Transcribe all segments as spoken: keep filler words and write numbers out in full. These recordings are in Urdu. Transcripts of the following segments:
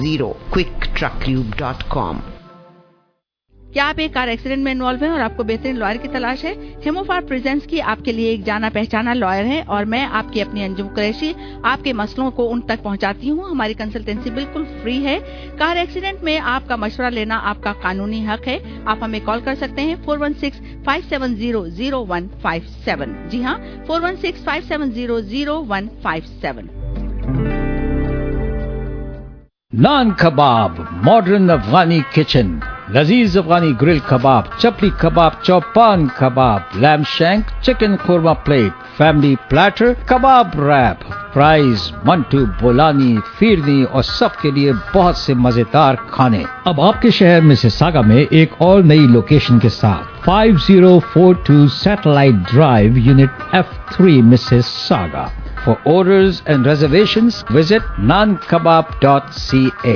zero quick truck lube dot com। क्या आप एक कार एक्सीडेंट में इन्वॉल्व हैं और आपको बेहतरीन लॉयर की तलाश है? हेमोफार प्रेजेंट्स की आपके लिए एक जाना पहचाना लॉयर है और मैं आपकी अपनी अंजुम कुरैशी आपके मसलों को उन तक पहुंचाती हूं। हमारी कंसल्टेंसी बिल्कुल फ्री है। कार एक्सीडेंट में आपका मशवरा लेना आपका कानूनी हक है। आप हमें कॉल कर सकते हैं four one six five seven zero zero one five seven. जी हाँ, four one six five seven zero zero one five seven. Naan kebab, modern Afghani kitchen, लजीज Afghani grill kebab, chapli kebab, chopan kebab, lamb shank, chicken korma plate, family platter, kebab wrap, fries, mantu, bolani, phirni और सबके लिए बहुत से मजेदार खाने। अब आपके शहर मिसिसागा में एक और नई लोकेशन के साथ five zero four two satellite drive, unit F three, Mississauga. For orders and reservations, visit naan kebab dot c a।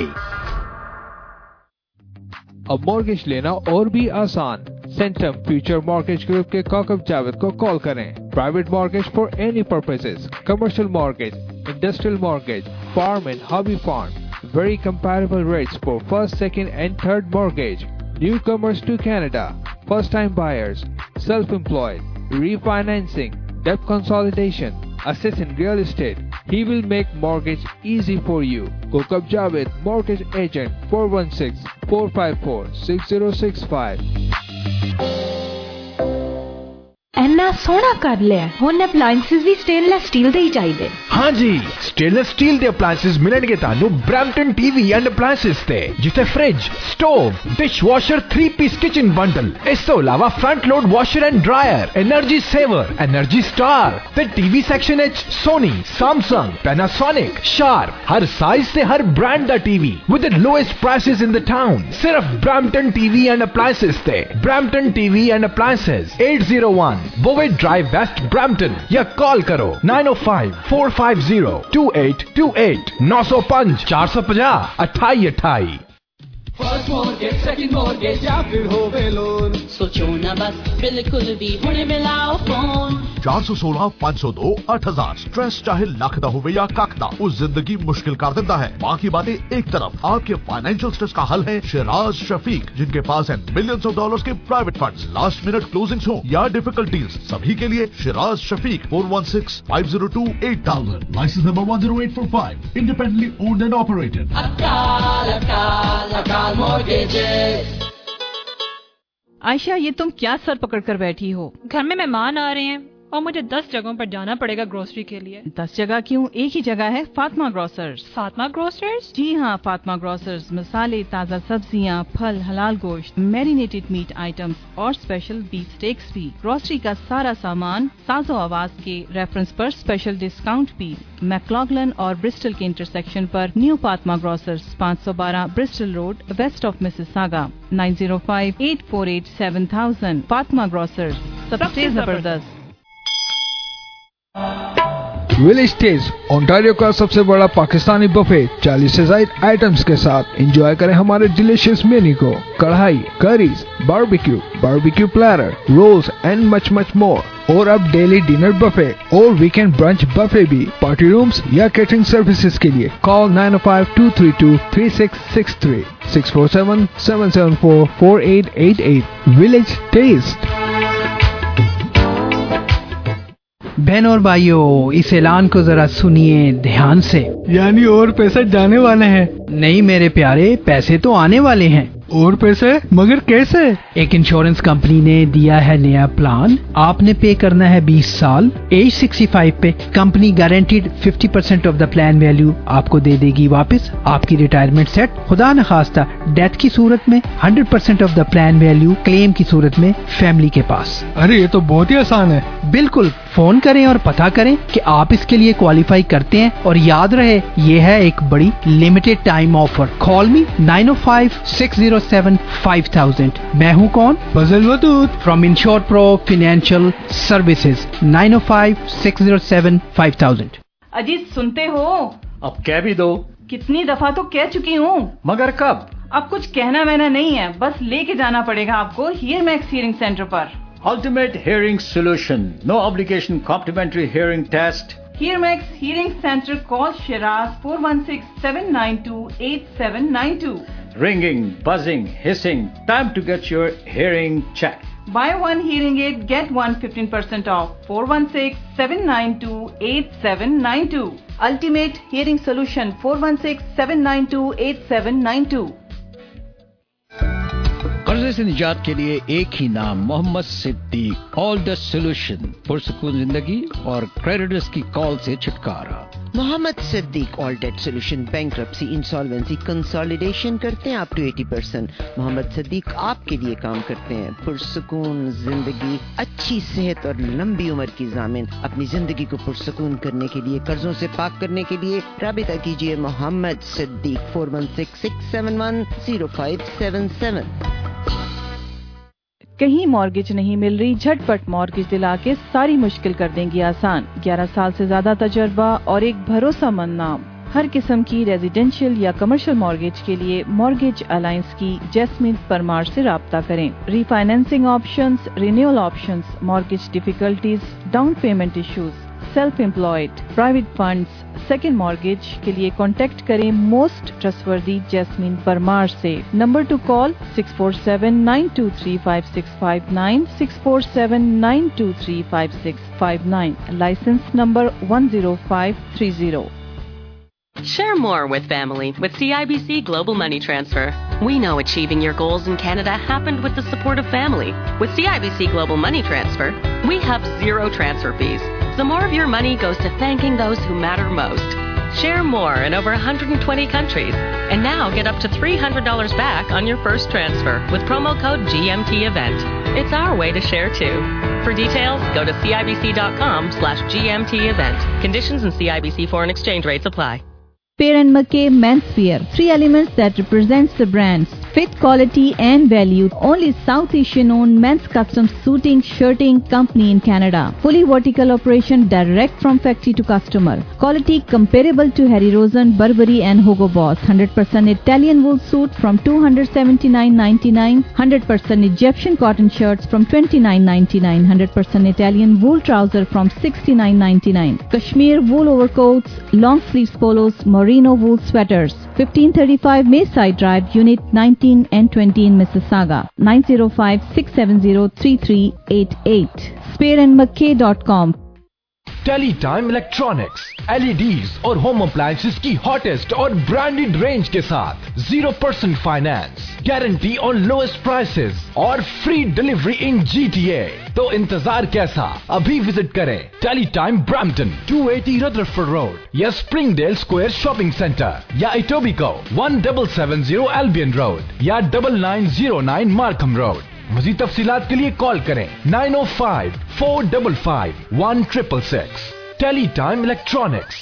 अब मॉर्गेज लेना और भी आसान। सेंटम फ्यूचर मॉर्गेज ग्रुप के काकब जावेद को कॉल करें। Private mortgage for any purposes, commercial mortgage, industrial mortgage, farm and hobby farm, very comparable rates for first, second and third mortgage, newcomers to Canada, first time buyers, self employed, refinancing, debt consolidation, assist in real estate. He will make mortgage easy for you. Kokab Javed, mortgage agent, four one six, four five four, six zero six five। ਇੰਨਾ ਸੋਹਣਾ ਕਰ ਲਿਆ। ਹੁਣ ਅਪਲਾਈਐਂਸਸ ਵੀ ਸਟੇਨਲੈਸ ਸਟੀਲ ਦੇ ਹੀ ਚਾਹੀਦੇ। हाँ जी, स्टेनलेस स्टील ਦੇ ਅਪਲਾਈਐਂਸਸ ਮਿਲਣਗੇ ਤੁਹਾਨੂੰ ਬ੍ਰੈਂਪਟਨ ਟੀਵੀ ਐਂਡ ਅਪਲਾਈਐਂਸਸ ਤੇ, ਜਿੱਥੇ fridge, stove, dishwasher, three piece kitchen bundle, ਇਸ ਤੋਂ ਇਲਾਵਾ front load washer and dryer, energy saver, energy star ਤੇ ਟੀਵੀ ਸੈਕਸ਼ਨ ਵਿੱਚ ਸੋਨੀ, ਸੈਮਸੰਗ, ਪੈਨਾਸੋਨਿਕ, ਸ਼ਾਰਪ, ਹਰ ਸਾਈਜ਼ ਤੇ ਹਰ ਬ੍ਰਾਂਡ ਦਾ TV with the lowest prices in the town. ਸਿਰਫ ਬ੍ਰੈਂਪਟਨ ਟੀਵੀ ਐਂਡ ਅਪਲਾਈਐਂਸਸ ਤੇ। Brampton TV and appliances, eight zero one Bovey Drive West, Brampton, या कॉल करो nine oh five, four five zero, two eight two eight, nine oh five, four five zero, अठाई अठाई। फर्स्ट मॉर्गेज, सेकंड मॉर्गेज या फिर होवे लोन, सोचो ना बस, बिल्कुल भी हुणे मिलाओ फोन। चार सौ सोलह पाँच सौ दो आठ हजार। स्ट्रेस चाहे लख दा होवे या कख दा, उस जिंदगी मुश्किल कर देता है। बाकी बातें एक तरफ, आपके फाइनेंशियल स्ट्रेस का हल है शिराज शफीक, जिनके पास है मिलियंस ऑफ डॉलर्स के private funds. Last minute closings हो या डिफिकल्टीज, सभी के लिए Shiraz Shafiq, four one six five zero two eight thousand, licence number one zero eight four five, independently owned and operated. अकाल अकाल अकाल मॉर्गेजेस। आयशा, ये तुम क्या सर पकड़ कर बैठी हो? घर में मेहमान आ रहे हैं और मुझे दस जगहों पर जाना पड़ेगा ग्रोसरी के लिए। दस जगह क्यों, एक ही जगह है, फातिमा ग्रोसर्स। फातिमा ग्रोसर्स? जी हाँ, फातिमा ग्रोसर्स मसाले, ताज़ा सब्जियाँ, फल, हलाल गोश्त, मैरिनेटेड मीट आइटम्स और स्पेशल बीफ स्टेक्स भी। ग्रोसरी का सारा सामान साजो आवाज के रेफरेंस पर स्पेशल डिस्काउंट भी। मैक्लॉगलन और ब्रिस्टल के इंटरसेक्शन पर न्यू फातिमा ग्रोसर्स, पाँच सौ बारह Bristol Road, west of Mississauga, nine zero five, eight four eight, seven thousand। Fatima grocers, सबसे जबरदस्त। विलेज टेस्ट, ओंटारियो का सबसे बड़ा पाकिस्तानी बफे, चालीस से ज्यादा आइटम्स के साथ। एंजॉय करें हमारे डिलीशियस मेन्यू को। कढ़ाई, curries, barbecue, barbecue platter, rolls and much much more. और अब डेली डिनर बफे और वीकेंड ब्रंच बफे भी। पार्टी रूम्स या कैटरिंग सर्विसेज के लिए call nine oh five, two three two, three six six three, six four seven, seven seven four, four eight eight eight। Village taste. बहनों और भाइयों, इस ऐलान को जरा सुनिए ध्यान से। यानी और पैसे जाने वाले हैं? नहीं मेरे प्यारे, पैसे तो आने वाले हैं। और पैसे? मगर कैसे? एक इंश्योरेंस कंपनी ने दिया है नया प्लान। आपने पे करना है बीस साल, एज पैंसठ पे। Company guaranteed fifty percent of the plan value आपको दे देगी वापस। आपकी रिटायरमेंट सेट, खुदा न खास्ता डेथ की सूरत में hundred percent of the plan value claim की सूरत में फैमिली के पास। अरे ये तो बहुत ही आसान है। बिल्कुल, फोन करें और पता करें कि आप इसके लिए क्वालिफाई करते हैं। और याद रहे, ये है एक बड़ी limited time offer. Call me nine oh five, six zero seven, five thousand। मैं हूँ कौन? Fazal Wadood from insure pro financial services, nine oh five, six zero seven, five thousand। Ajit सुनते हो? अब कह भी दो। कितनी दफा तो कह चुकी हूँ। मगर कब? अब कुछ कहना मैंने नहीं है, बस लेके जाना पड़ेगा आपको हियर मैक्स हियरिंग सेंटर पर। Ultimate Hearing Solution, no obligation complimentary hearing test, Hearmax Hearing Center, call Shiraz four one six, seven nine two, eight seven nine two. Ringing, buzzing, hissing. Time to get your hearing checked. Buy one hearing aid, get one fifteen percent off. four one six, seven nine two, eight seven nine two. Ultimate Hearing Solution, four one six, seven nine two, eight seven nine two. कर्जे से निजात के लिए एक ही नाम, Mohammed Siddique. All the solution, पुरसुकून जिंदगी और क्रेडिटर्स की कॉल से छुटकारा। Mohammed Siddique all debt solution, bankruptcy, insolvency, consolidation करते हैं अप टू अस्सी परसेंट। मोहम्मद सिद्दीक आपके लिए काम करते हैं। पुरसुकून जिंदगी, अच्छी सेहत और लंबी उम्र की ज़ामिन। अपनी जिंदगी को पुरसुकून करने के लिए, कर्जों से पाक करने के लिए राबिता कीजिए Mohammed Siddique four one six, six seven one, zero five seven seven. कहीं मॉर्गेज नहीं मिल रही? झटपट मॉर्गेज दिला के सारी मुश्किल कर देंगी आसान। ग्यारह साल से ज्यादा तजर्बा और एक भरोसामंद नाम। हर किस्म की रेजिडेंशियल या कमर्शियल मॉर्गेज के लिए मॉर्गेज अलायंस की जैस्मिन परमार से राब्ता करें। Refinancing options, renewal options, mortgage difficulties, down payment issues, self employed, private funds, second mortgage के लिए कॉन्टेक्ट करें मोस्ट ट्रस्टवर्दी जैस्मिन परमार से। Number to call six four seven, nine two three five six five nine, six four seven, nine two three five six five nine, licence number one zero five three zero. Share more with family with C I B C Global Money Transfer. We know achieving your goals in Canada happened with the support of family. With C I B C Global Money Transfer, we have zero transfer fees. So more of your money goes to thanking those who matter most. Share more in over one hundred twenty countries. And now get up to three hundred dollars back on your first transfer with promo code G M T event. It's our way to share too. For details, go to cibc.com slash GMT event. Conditions and C I B C foreign exchange rates apply. Spear and McKay Menswear, three elements that represents the brands: fit, quality and value. Only South Asian owned men's custom suiting, shirting company in Canada. Fully vertical operation direct from factory to customer. Quality comparable to Harry Rosen, Burberry and Hugo Boss. one hundred percent Italian wool suit from two hundred seventy-nine ninety-nine. one hundred percent Egyptian cotton shirts from twenty-nine ninety-nine. one hundred percent Italian wool trouser from sixty-nine ninety-nine. Kashmir wool overcoats, long sleeves polos, merino wool sweaters. fifteen thirty-five Mayside Drive, Unit nineteen and twenty in Mississauga. nine zero five, six seven zero, three three eight eight. spear and mckay dot com. Teletime electronics, LEDs और होम अप्लायंसेस की हॉटेस्ट और ब्रांडेड रेंज के साथ zero percent finance, guarantee on lowest prices और फ्री डिलीवरी इन जीटीए। तो इंतजार कैसा? अभी विजिट करें Teletime Brampton, two eighty Rutherford road या स्प्रिंगडेल स्क्वायर शॉपिंग सेंटर या Etobicoke one seven seven zero Albion road या double nine zero nine Markham road. मज़ीद तफसीलात के लिए कॉल करें nine O five, four five five, one six six six. Teletime electronics.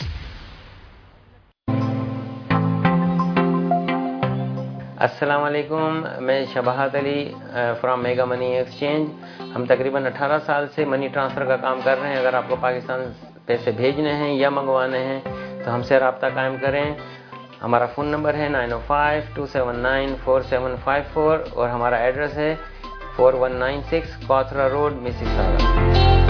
अस्सलाम वालेकुम, मैं Shabahat Ali from mega money exchange. हम तकरीबन अठारह साल से मनी ट्रांसफ़र का काम कर रहे हैं। अगर आपको पाकिस्तान पैसे भेजने हैं या मंगवाने हैं तो हमसे रब्ता कायम करें। हमारा फ़ोन नंबर है nine O five, two seven nine, four seven five four और हमारा एड्रेस है four one nine six Cawthra road, Mississauga.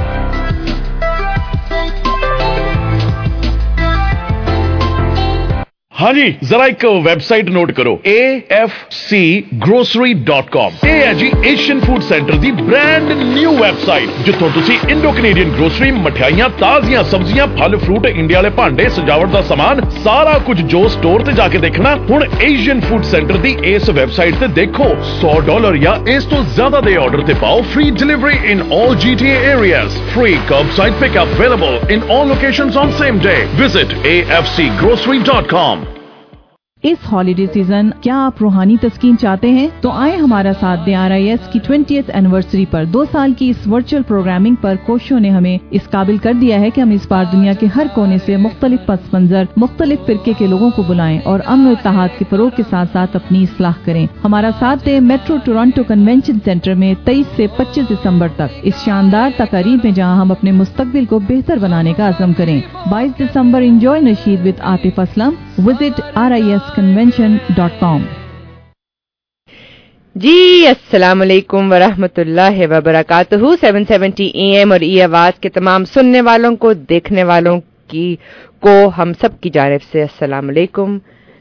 हाँ जी, जरा एक वेबसाइट नोट करो, A F C grocery dot com. ਇਹ ਹੈ ਜੀ ਏਸ਼ੀਅਨ ਫੂਡ ਸੈਂਟਰ ਦੀ ਬ੍ਰਾਂਡ ਨਿਊ ਵੈਬਸਾਈਟ, ਜਿੱਥੋਂ ਤੁਸੀਂ ਇੰਡੋ ਕੈਨੇਡੀਅਨ ਗਰੋਸਰੀ, ਮਠਿਆਈਆਂ, ਤਾਜ਼ੀਆਂ ਸਬਜ਼ੀਆਂ, ਫਲ ਫਰੂਟ, ਇੰਡੀਆ ਵਾਲੇ ਭਾਂਡੇ, ਸਜਾਵਟ ਦਾ ਸਮਾਨ, ਸਾਰਾ ਕੁਝ ਜੋ ਸਟੋਰ ਤੇ ਜਾ ਕੇ ਦੇਖਣਾ, ਹੁਣ ਏਸ਼ੀਅਨ ਫੂਡ ਸੈਂਟਰ ਦੀ ਇਸ ਵੈਬਸਾਈਟ ਤੇ ਦੇਖੋ। ਸੌ ਡਾਲਰ ਜਾਂ ਇਸ ਤੋਂ ਜ਼ਿਆਦਾ ਦੇ ਆਰਡਰ ਤੇ ਪਾਓ free delivery in all G T A areas, free curbside pickup available in all locations on same day. Visit A F C grocery dot com. इस हॉलीडे सीजन क्या आप रूहानी तस्कीन चाहते हैं? तो आए हमारा साथ दें आर आई एस की ट्वेंटियथ एनिवर्सरी पर। दो साल की इस वर्चुअल प्रोग्रामिंग पर कोशिशों ने हमें इस काबिल कर दिया है कि हम इस बार दुनिया के हर कोने से मुख्तलिफ पस मंजर, मुख्तलिफ फिरके के लोगों को बुलाएं और अमन और इत्तेहाद के फरोग के साथ साथ अपनी इस्लाह करें। हमारा साथ दें मेट्रो टोरंटो कन्वेंशन सेंटर में तेईस से पच्चीस दिसंबर तक इस शानदार तकारीब में, जहां हम अपने मुस्तकबिल को बेहतर बनाने का अज़म करें। बाईस दिसंबर इंजॉय नशीद with Atif Aslam. Visit R I S convention dot com. जी अस्सलाम वालेकुम वरहमतुल्लाहि वबरकातुहू। सेवन सेवेंटी ए एम और ई आवाज के तमाम सुनने वालों को, देखने वालों کی کو ہم سب کی جانب سے السلام علیکم.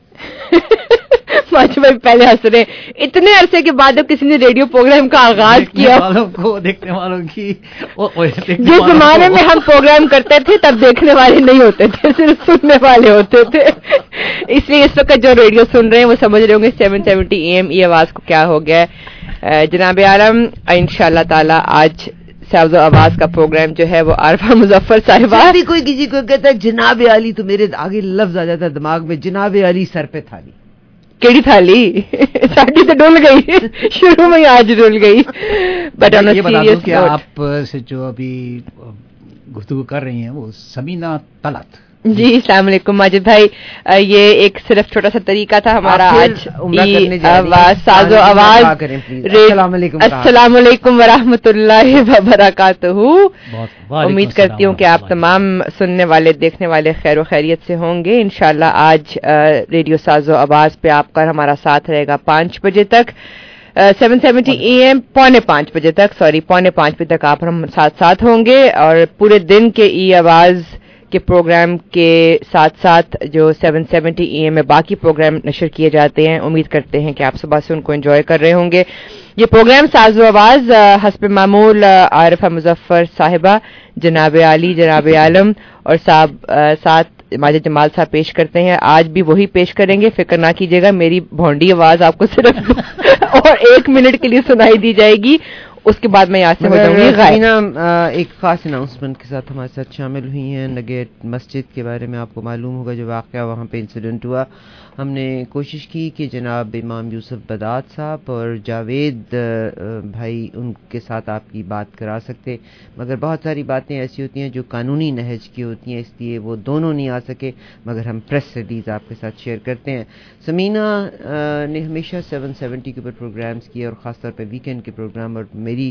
ماجد بھائی پہلے ہنس رہے ہیں, اتنے عرصے کے بعد اب کسی نے ریڈیو پروگرام کا آغاز کیا. والوں کو دیکھنے والوں کی جس زمانے میں ہم پروگرام کرتے تھے تب دیکھنے والے نہیں ہوتے تھے, صرف سننے والے ہوتے تھے. اس لیے اس وقت جو ریڈیو سن رہے ہیں وہ سمجھ رہے ہوں گے سیون سیونٹی اے ایم یہ آواز کو کیا ہو گیا ہے. جناب عالم انشاءاللہ تعالی آج سبز و آواز کا پروگرام جو ہے وہ عارفہ مظفر صاحبہ. بھی کوئی کسی کو کہتا ہے جناب عالی تو میرے آگے لفظ آ جاتا ہے دماغ میں, جناب عالی سر پہ تھالی. کیڑی تھالی ساڑی تو ڈول گئی شروع میں آج ڈول گئی. But on a serious note آپ سے جو ابھی گفتگو کر رہی ہیں وہ سمینہ طلعت. جی السلام علیکم ماجد بھائی. یہ ایک صرف چھوٹا سا طریقہ تھا ہمارا آج آواز ساز و آواز. السلام علیکم ورحمۃ اللہ وبرکاتہ. امید کرتی ہوں کہ آپ تمام سننے والے دیکھنے والے خیر و خیریت سے ہوں گے. انشاءاللہ آج ریڈیو ساز و آواز پہ آپ کا ہمارا ساتھ رہے گا پانچ بجے تک, سیون سیونٹی اے ایم پونے پانچ بجے تک, سوری پونے پانچ بجے تک آپ ہم ساتھ ساتھ ہوں گے. اور پورے دن کے ای آواز کے پروگرام کے ساتھ ساتھ جو سیون سیونٹی اے ایم میں باقی پروگرام نشر کیے جاتے ہیں, امید کرتے ہیں کہ آپ صبح سے ان کو انجوائے کر رہے ہوں گے. یہ پروگرام ساز و آواز حسب معمول عارفہ مظفر صاحبہ, جناب عالی, جناب عالم اور صاحب ساتھ ماجد جمال صاحب پیش کرتے ہیں. آج بھی وہی پیش کریں گے, فکر نہ کیجیے گا. میری بھونڈی آواز آپ کو صرف اور ایک منٹ کے لیے سنائی دی جائے گی, اس کے بعد میں یہاں سے ہو جاؤں گی غائب. ایک خاص اناؤنسمنٹ کے ساتھ ہمارے ساتھ شامل ہوئی ہیں. نگیٹ مسجد کے بارے میں آپ کو معلوم ہوگا جو واقعہ وہاں پہ انسیڈنٹ ہوا. ہم نے کوشش کی کہ جناب امام یوسف بدعت صاحب اور جاوید بھائی ان کے ساتھ آپ کی بات کرا سکتے, مگر بہت ساری باتیں ایسی ہوتی ہیں جو قانونی نہج کی ہوتی ہیں, اس لیے وہ دونوں نہیں آ سکے, مگر ہم پریس ریلیز آپ کے ساتھ شیئر کرتے ہیں. سمینہ نے ہمیشہ سیون سیونٹی کے اوپر پروگرامز کیے اور خاص طور پہ ویکینڈ کے پروگرام, اور میری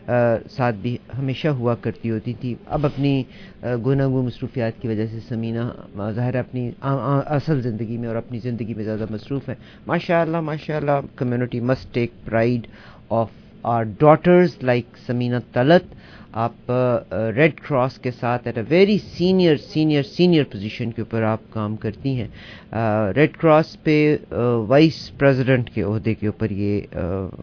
ساتھ بھی ہمیشہ ہوا کرتی ہوتی تھی. اب اپنی گوناگو مصروفیات کی وجہ سے سمینہ ظاہر اپنی اصل زندگی میں اور اپنی زندگی میں زیادہ مصروف ہیں. ماشاء اللہ ماشاء اللہ community must take pride of our daughters like Samina Talat. آپ ریڈ کراس کے ساتھ at a very senior senior senior position کے اوپر آپ کام کرتی ہیں. ریڈ کراس پہ وائس پریزیڈنٹ کے عہدے کے اوپر یہ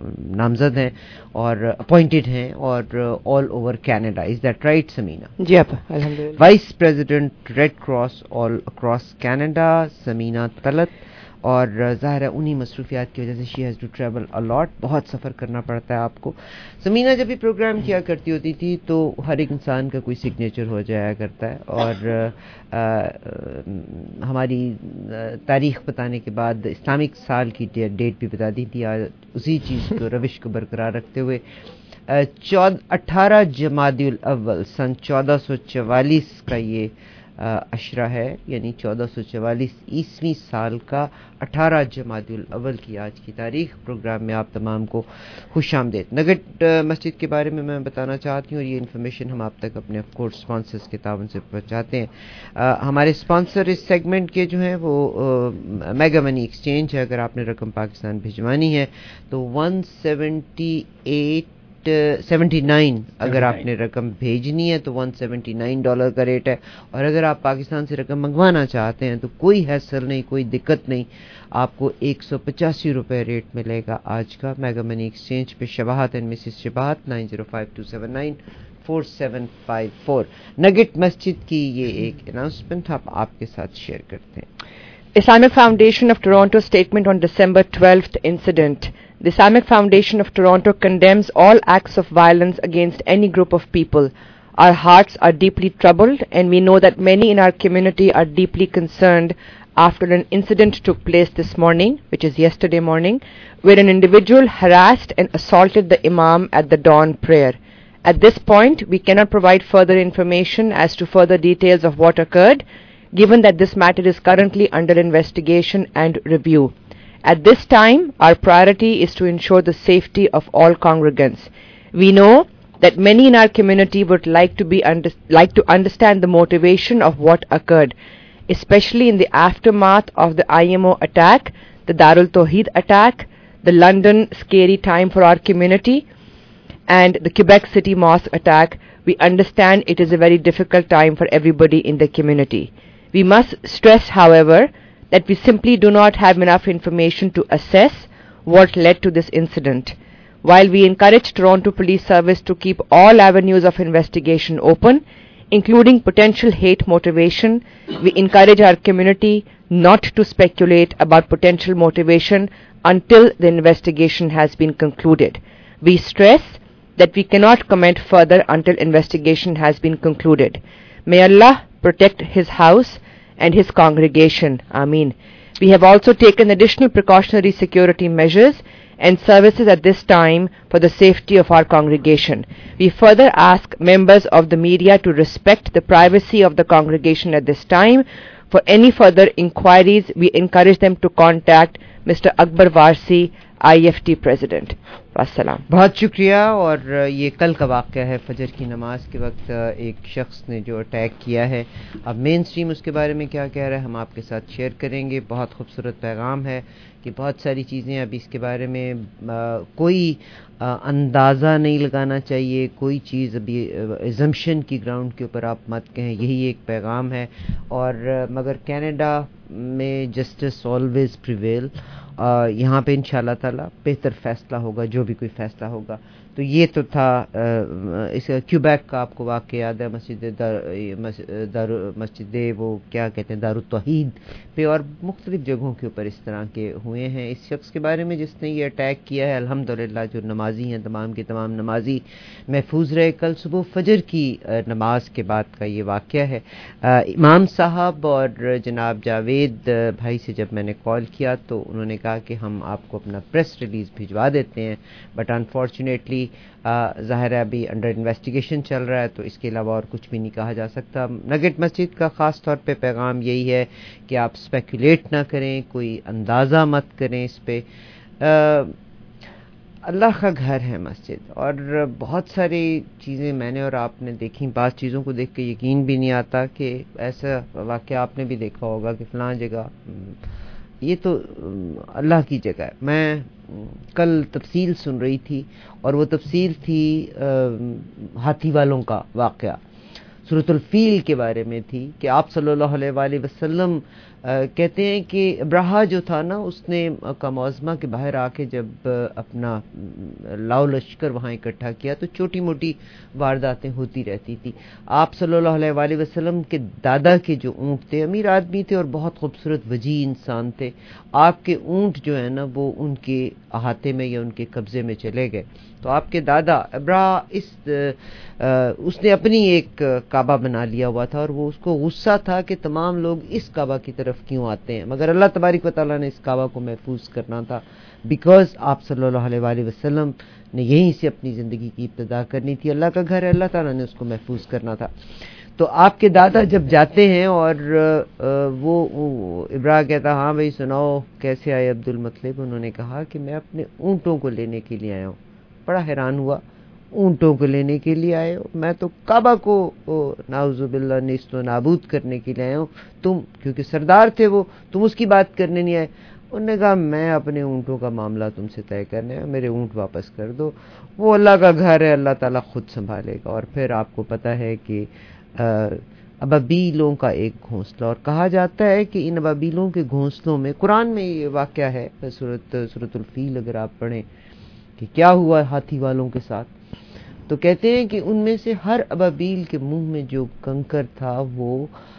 نامزد ہیں اور اپوائنٹڈ ہیں, اور all over Canada. Is that right Samina? جی آپ الحمدللہ. Vice president red cross all across Canada Samina Talat. اور ظاہر ہے انہی مصروفیات کی وجہ سے she has to travel a lot, بہت سفر کرنا پڑتا ہے آپ کو. سمینہ جب بھی پروگرام کیا کرتی ہوتی تھی تو ہر ایک انسان کا کوئی سگنیچر ہو جایا کرتا ہے, اور آ, آ, ہماری تاریخ بتانے کے بعد اسلامک سال کی ڈیٹ بھی بتا دی تھی. آج اسی چیز کو روش کو برقرار رکھتے ہوئے اٹھارہ جمادی الاول سن چودہ سو چوالیس کا یہ عشرہ ہے, یعنی چودہ سو چوالیس عیسوی سال کا اٹھارہ جمادی الاول کی آج کی تاریخ. پروگرام میں آپ تمام کو خوش آمدید. نگٹ مسجد کے بارے میں میں بتانا چاہتی ہوں, اور یہ انفارمیشن ہم آپ تک اپنے آف کورس اسپانسرز کے تعاون سے پہنچاتے ہیں. ہمارے اسپانسر اس سیگمنٹ کے جو ہیں وہ میگا منی ایکسچینج ہے. اگر آپ نے رقم پاکستان بھجوانی ہے تو one seventy eight seventy nine اگر آپ نے رقم بھیجنی ہے تو ون سیونٹی نائن ڈالر کا ریٹ ہے, اور اگر آپ پاکستان سے رقم منگوانا چاہتے ہیں تو کوئی حیثل نہیں, کوئی دقت نہیں, آپ کو ایک سو پچاسی روپے ریٹ ملے گا آج کا میگا منی ایکسچینج پہ. Shabahat and Mrs Shabahat nine zero five two seven nine four seven five four. نگٹ مسجد کی یہ ایک اناؤنسمنٹ آپ آپ کے ساتھ شیئر کرتے ہیں. Islamic Foundation of Toronto statement on December twelfth incident. The Islamic Foundation of Toronto condemns all acts of violence against any group of people. Our hearts are deeply troubled, and we know that many in our community are deeply concerned after an incident took place this morning, which is yesterday morning, where an individual harassed and assaulted the Imam at the dawn prayer. At this point, we cannot provide further information as to further details of what occurred, given that this matter is currently under investigation and review. At this time, our priority is to ensure the safety of all congregants. We know that many in our community would like to be under, like to understand the motivation of what occurred, especially in the aftermath of the I M O attack, the Darul Tawheed attack, the London scary time for our community, and the Quebec City Mosque attack, We understand it is a very difficult time for everybody in the community. We must stress, however, that we simply do not have enough information to assess what led to this incident. While we encourage Toronto Police Service to keep all avenues of investigation open, including potential hate motivation, we encourage our community not to speculate about potential motivation until the investigation has been concluded. We stress that we cannot comment further until investigation has been concluded. May Allah protect His house and His congregation. Ameen. We have also taken additional precautionary security measures and services at this time for the safety of our congregation. We further ask members of the media to respect the privacy of the congregation at this time. For any further inquiries, we encourage them to contact Mister Akbar Warsi, I F T President. Wassalam. बहुत शुक्रिया. और ये कल का वाक़या है, फजर की नमाज के वक्त एक शख्स ने जो अटैक किया है. अब मेन स्ट्रीम उसके बारे में क्या कह रहा है हम आपके साथ शेयर करेंगे. बहुत खूबसूरत पैगाम है कि बहुत सारी चीज़ें अभी इसके बारे में आ, कोई आ, अंदाज़ा नहीं लगाना चाहिए, कोई चीज़ अभी एजम्पशन की ग्राउंड के ऊपर आप मत कहें, यही एक पैगाम है. और मगर कनाडा में जस्टिस ऑलवेज प्रिवेल, यहाँ पे इंशाल्लाह ताला बेहतर फ़ैसला होगा, जो भी कोई फ़ैसला होगा. तो ये तो था इस क्यूबैक का आपको वाक़या याद है, मस्जिद दारू मस्जिद वो क्या कहते हैं दारुत तौहीद पे और मुख्तलिफ़ जगहों के ऊपर इस तरह के हुए हैं. इस शख्स के बारे में जिसने ये अटैक किया है, अल्हम्दुलिल्लाह जो नमाजी हैं तमाम के तमाम नमाजी महफूज रहे. कल सुबह फजर की नमाज के बाद का ये वाक़या है. इमाम साहब और जनाब जावेद भाई से जब मैंने कॉल किया तो उन्होंने कहा कि हम आपको अपना प्रेस रिलीज़ भिजवा देते हैं, बट अनफॉर्चुनेटली ज़ाहिर है अभी अंडर इन्वेस्टिगेशन चल रहा है, तो इसके अलावा और कुछ भी नहीं कहा जा सकता. नगेट मस्जिद का ख़ास तौर पे पैगाम यही है कि आप स्पेकुलेट ना करें, कोई अंदाज़ा मत करें इस पे. अल्लाह का घर है मस्जिद, और बहुत सारी चीज़ें मैंने और आपने देखी. बात चीज़ों को देख के यकीन भी नहीं आता कि ऐसा वाक़या आपने भी देखा होगा कि फ़लाँ जगह ये तो अल्लाह की जगह है. मैं कल तफसील सुन रही थी और वो तफसील थी आ, हाथी वालों का वाक़या, सूरतुल फील के बारे में थी कि आप सल्लल्लाहु अलैहि वसल्लम कहते हैं कि अब्राहा जो था ना, उसने का मौज़मा के बाहर आके जब अपना लाओ लश्कर वहाँ इकट्ठा किया तो छोटी मोटी वारदातें होती रहती थी. आप सल्लल्लाहु अलैहि वसल्लम के दादा के जो ऊँट थे, अमीर आदमी थे और बहुत खूबसूरत वजी इंसान थे. आपके ऊँट जो है ना वो उनके अहाते में या उनके कब्ज़े में चले गए. तो आपके दादा अब्राहा इस आ, उसने अपनी एक काबा बना लिया हुआ था और वो उसको गुस्सा था कि तमाम लोग इस काबा की तरफ क्यों आते हैं, मगर अल्लाह तबारिक व तआला ने इस काबा को महफूज करना था, बिकॉज आप सल्लल्लाहु अलैहि वसल्लम ने यहीं से अपनी ज़िंदगी की इब्तिदा करनी थी. अल्लाह का घर है, अल्लाह ताला ने उसको महफूज करना था. तो आपके दादा जब जाते हैं और वो, वो इब्राहिम कहता हाँ भाई सुनाओ कैसे आए अब्दुल मतलब. उन्होंने कहा कि मैं अपने ऊँटों को लेने के लिए आया हूँ. बड़ा हैरान हुआ, ऊँटों को लेने के लिए आए हो, मैं तो काबा को नाउज़ुबिल्लाह निस्तो नाबूद करने के लिए आया हूँ, तुम क्योंकि सरदार थे वो, तुम उसकी बात करने नहीं आए. उन्होंने कहा मैं अपने ऊँटों का मामला तुमसे तय करने है, मेरे ऊँट वापस कर दो, वो अल्लाह का घर है, अल्लाह ताला खुद संभालेगा. और फिर आपको पता है कि अबाबीलों का एक घोंसला, और कहा जाता है कि इन अबाबीलों के घोंसलों में, कुरान में ये वाक़या है सूरत सूरतुल फील अगर आप पढ़ें कि क्या हुआ हाथी वालों के साथ, तो कहते हैं कि उनमें से हर अबाबील के मुंह में जो कंकर था वो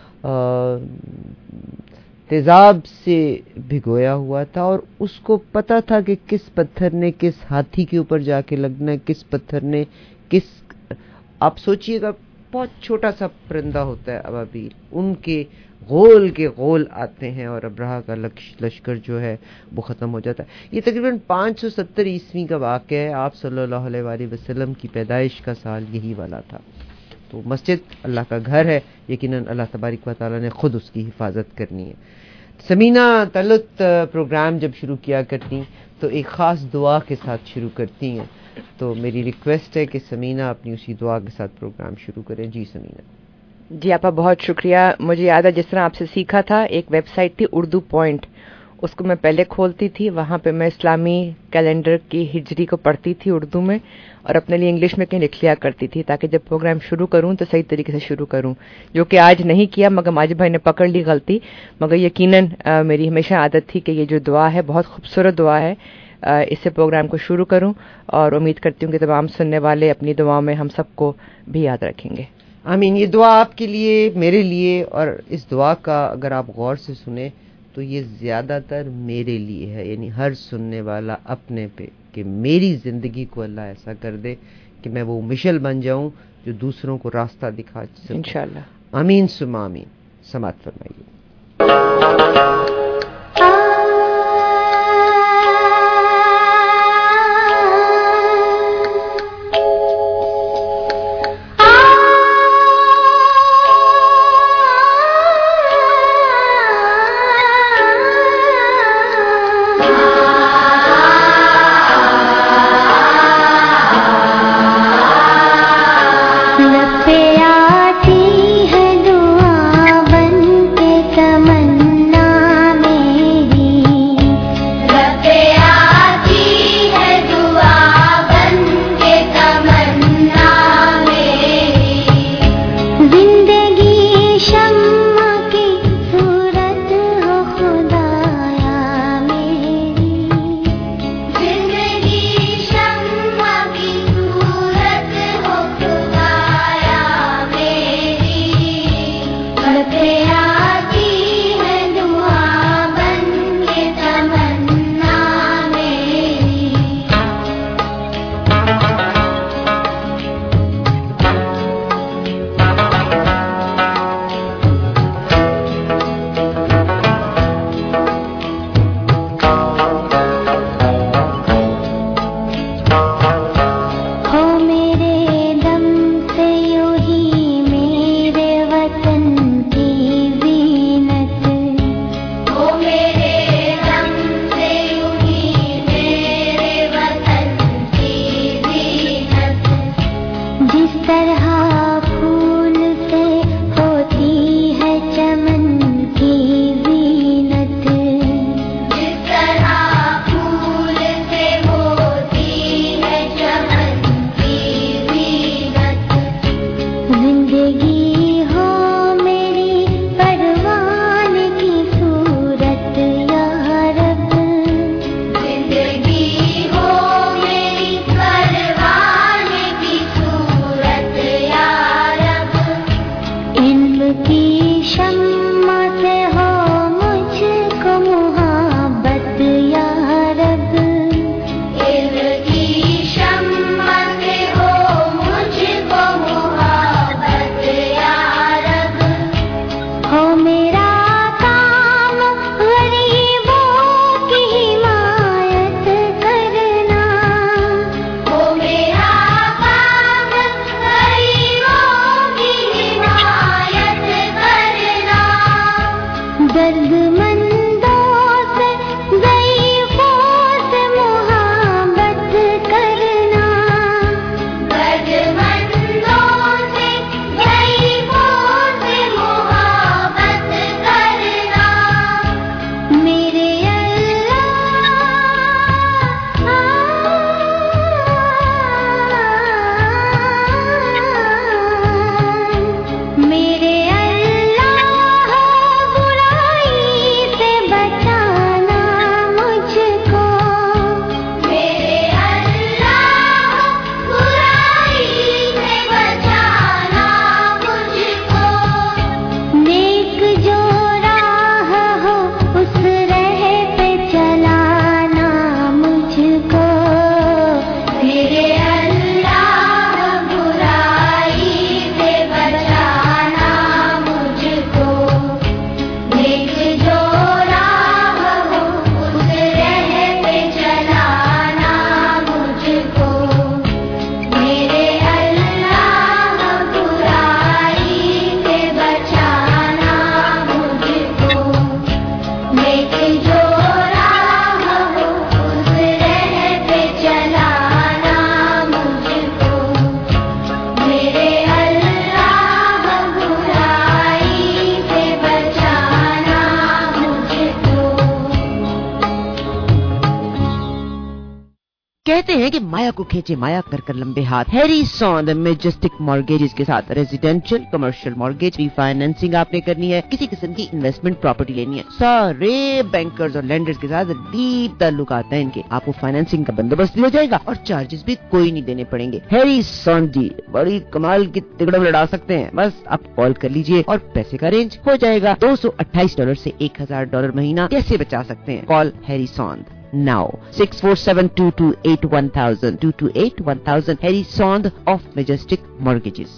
तेजाब से भिगोया हुआ था, और उसको पता था कि किस पत्थर ने किस हाथी के ऊपर जाके लगना है, किस पत्थर ने किस, आप सोचिएगा बहुत छोटा सा परिंदा होता है अबाबील, उनके गोल के गोल आते हैं और अब्राहा का लश्कर जो है वो ख़त्म हो जाता है. ये तकरीबन पाँच सौ सत्तर ईस्वी का वाक़या है. आप सल्लल्लाहु अलैहि वसल्लम की पैदाइश का साल यही वाला था. तो मस्जिद अल्लाह का घर है, यकीनन अल्लाह तबारिक व तआला ने ख़ुद उसकी हिफाजत करनी है. समीना तलुत प्रोग्राम जब शुरू किया करती तो एक ख़ास दुआ के साथ शुरू करती हैं, तो मेरी रिक्वेस्ट है कि समीना अपनी उसी दुआ के साथ प्रोग्राम शुरू करें. जी समीना. जी आपका बहुत शुक्रिया. मुझे याद है जिस तरह आपसे सीखा था, एक वेबसाइट थी उर्दू पॉइंट, اس کو میں پہلے کھولتی تھی, وہاں پہ میں اسلامی کیلنڈر کی ہجری کو پڑھتی تھی اردو میں, اور اپنے لیے انگلش میں کہیں لکھ لیا کرتی تھی تاکہ جب پروگرام شروع کروں تو صحیح طریقے سے شروع کروں, جو کہ آج نہیں کیا, مگر ماجد بھائی نے پکڑ لی غلطی. مگر یقیناً میری ہمیشہ عادت تھی کہ یہ جو دعا ہے بہت خوبصورت دعا ہے, اس سے پروگرام کو شروع کروں, اور امید کرتی ہوں کہ تمام سننے والے اپنی دعاؤں میں ہم سب کو بھی یاد رکھیں گے. آمین. یہ دعا آپ کے لیے, میرے لیے, اور اس دعا کا اگر آپ غور سے سنیں تو یہ زیادہ تر میرے لیے ہے, یعنی ہر سننے والا اپنے پہ, کہ میری زندگی کو اللہ ایسا کر دے کہ میں وہ مشل بن جاؤں جو دوسروں کو راستہ دکھا سکوں انشاءاللہ. آمین ثم آمین. سماعت فرمائیے. आती है दुआ बन के तमन्ना में कहते हैं कि माया को खींचे माया कर कर लंबे हाथ। हैरी सॉन्द मेजेस्टिक मॉर्गेजेस के साथ रेजिडेंशियल कमर्शियल मॉर्गेज रीफाइनेंसिंग आपने करनी है, किसी किस्म की इन्वेस्टमेंट प्रॉपर्टी लेनी है, सारे बैंकर्स और लेंडर्स के साथ डीप ताल्लुकात हैं इनके। आपको फाइनेंसिंग का बंदोबस्त भी हो जाएगा और चार्जेस भी कोई नहीं देने पड़ेंगे। हैरी सॉन्द जी बड़ी कमाल की तिगड़म लड़ा सकते हैं, बस आप कॉल कर लीजिए और पैसे का अरेंज हो जाएगा। दो सौ अट्ठाईस डॉलर से एक हजार डॉलर महीना कैसे बचा सकते हैं? Call Harry Sond now six four seven two two eight one thousand two two eight one thousand Harry Sond of Majestic Mortgages।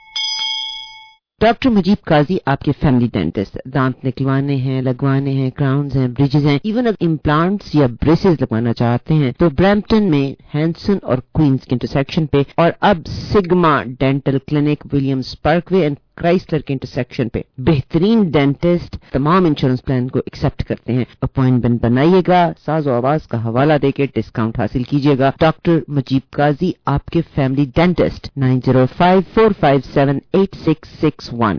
Doctor Mujeeb Qazi आपके फैमिली डेंटिस्ट। दांत निकलवाने हैं, लगवाने हैं, क्राउन्स हैं, ब्रिजेस हैं, इवन अगर इम्प्लांट्स या ब्रेसेस लगवाना चाहते हैं तो ब्रैम्पटन में हैंसन और क्वींस के इंटरसेक्शन पे, और अब Sigma dental clinic Williams Parkway and Chrysler के इंटरसेक्शन पे बेहतरीन डेंटिस्ट तमाम इंश्योरेंस प्लान को एक्सेप्ट करते हैं। अपॉइंटमेंट बनाइएगा, साजो आवाज का हवाला देके डिस्काउंट हासिल कीजिएगा। डॉक्टर मुजीब काजी आपके family dentist nine zero five four five seven eight six six one.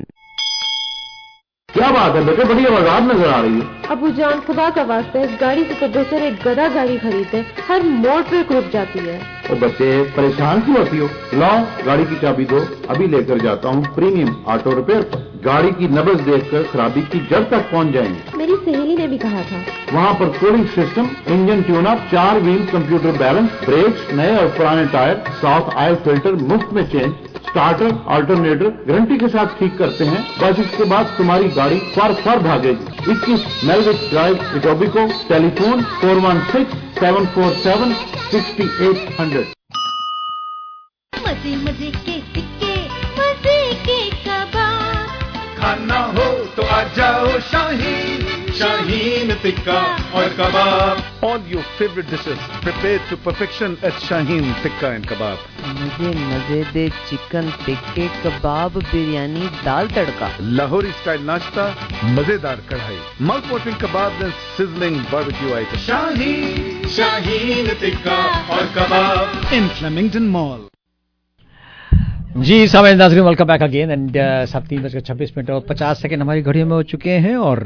क्या बात है बेटे, बड़ी आवाज नजर आ रही है। अबू जान खुदा का वास्ता इस गाड़ी से तो बेहतर एक गधा गाड़ी खरीदे, हर मोड़ पे रुक जाती है। ओ बच्चे परेशान क्यों होती हो? लाओ गाड़ी की चाबी दो, अभी लेकर जाता हूँ प्रीमियम ऑटो रिपेयर पर। गाड़ी की नब्ज देखकर खराबी की जड़ तक पहुँच जाएंगे। मेरी सहेली ने भी कहा था। वहाँ पर cooling system, engine tune up, चार व्हील कंप्यूटर बैलेंस, ब्रेक्स, नए और पुराने टायर, साउथ ऑयल फिल्टर मुफ्त में चेंज, स्टार्टर अल्टरनेटर गारंटी के साथ ठीक करते हैं। बस इसके बाद तुम्हारी गाड़ी फर फर भागेगी। इक्कीस Melwich drive Etobicoke, telephone four one six seven four seven sixty eight hundred. मजे मजे के टिक्के, मजे के कबाब, खाना हो तो आ जाओ शाहीन, शाहीन टिक्का और कबाब। All your favorite dishes prepared to perfection at Shaheen Tikka and Kebab. मजे मजे दे चिकन टिक्के, कबाब, बिरयानी, दाल तड़का, Lahori style नाश्ता, मजेदार कढ़ाई, mouth watering kebabs and sizzling barbecue items. Shaheen, Shaheen tikka और कबाब in Flemington Mall. जी सामने नाज़रीन, वेलकम बैक अगेन एंड सब तीन बजकर छब्बीस मिनट और पचास सेकंड हमारी घड़ियों में हो चुके हैं और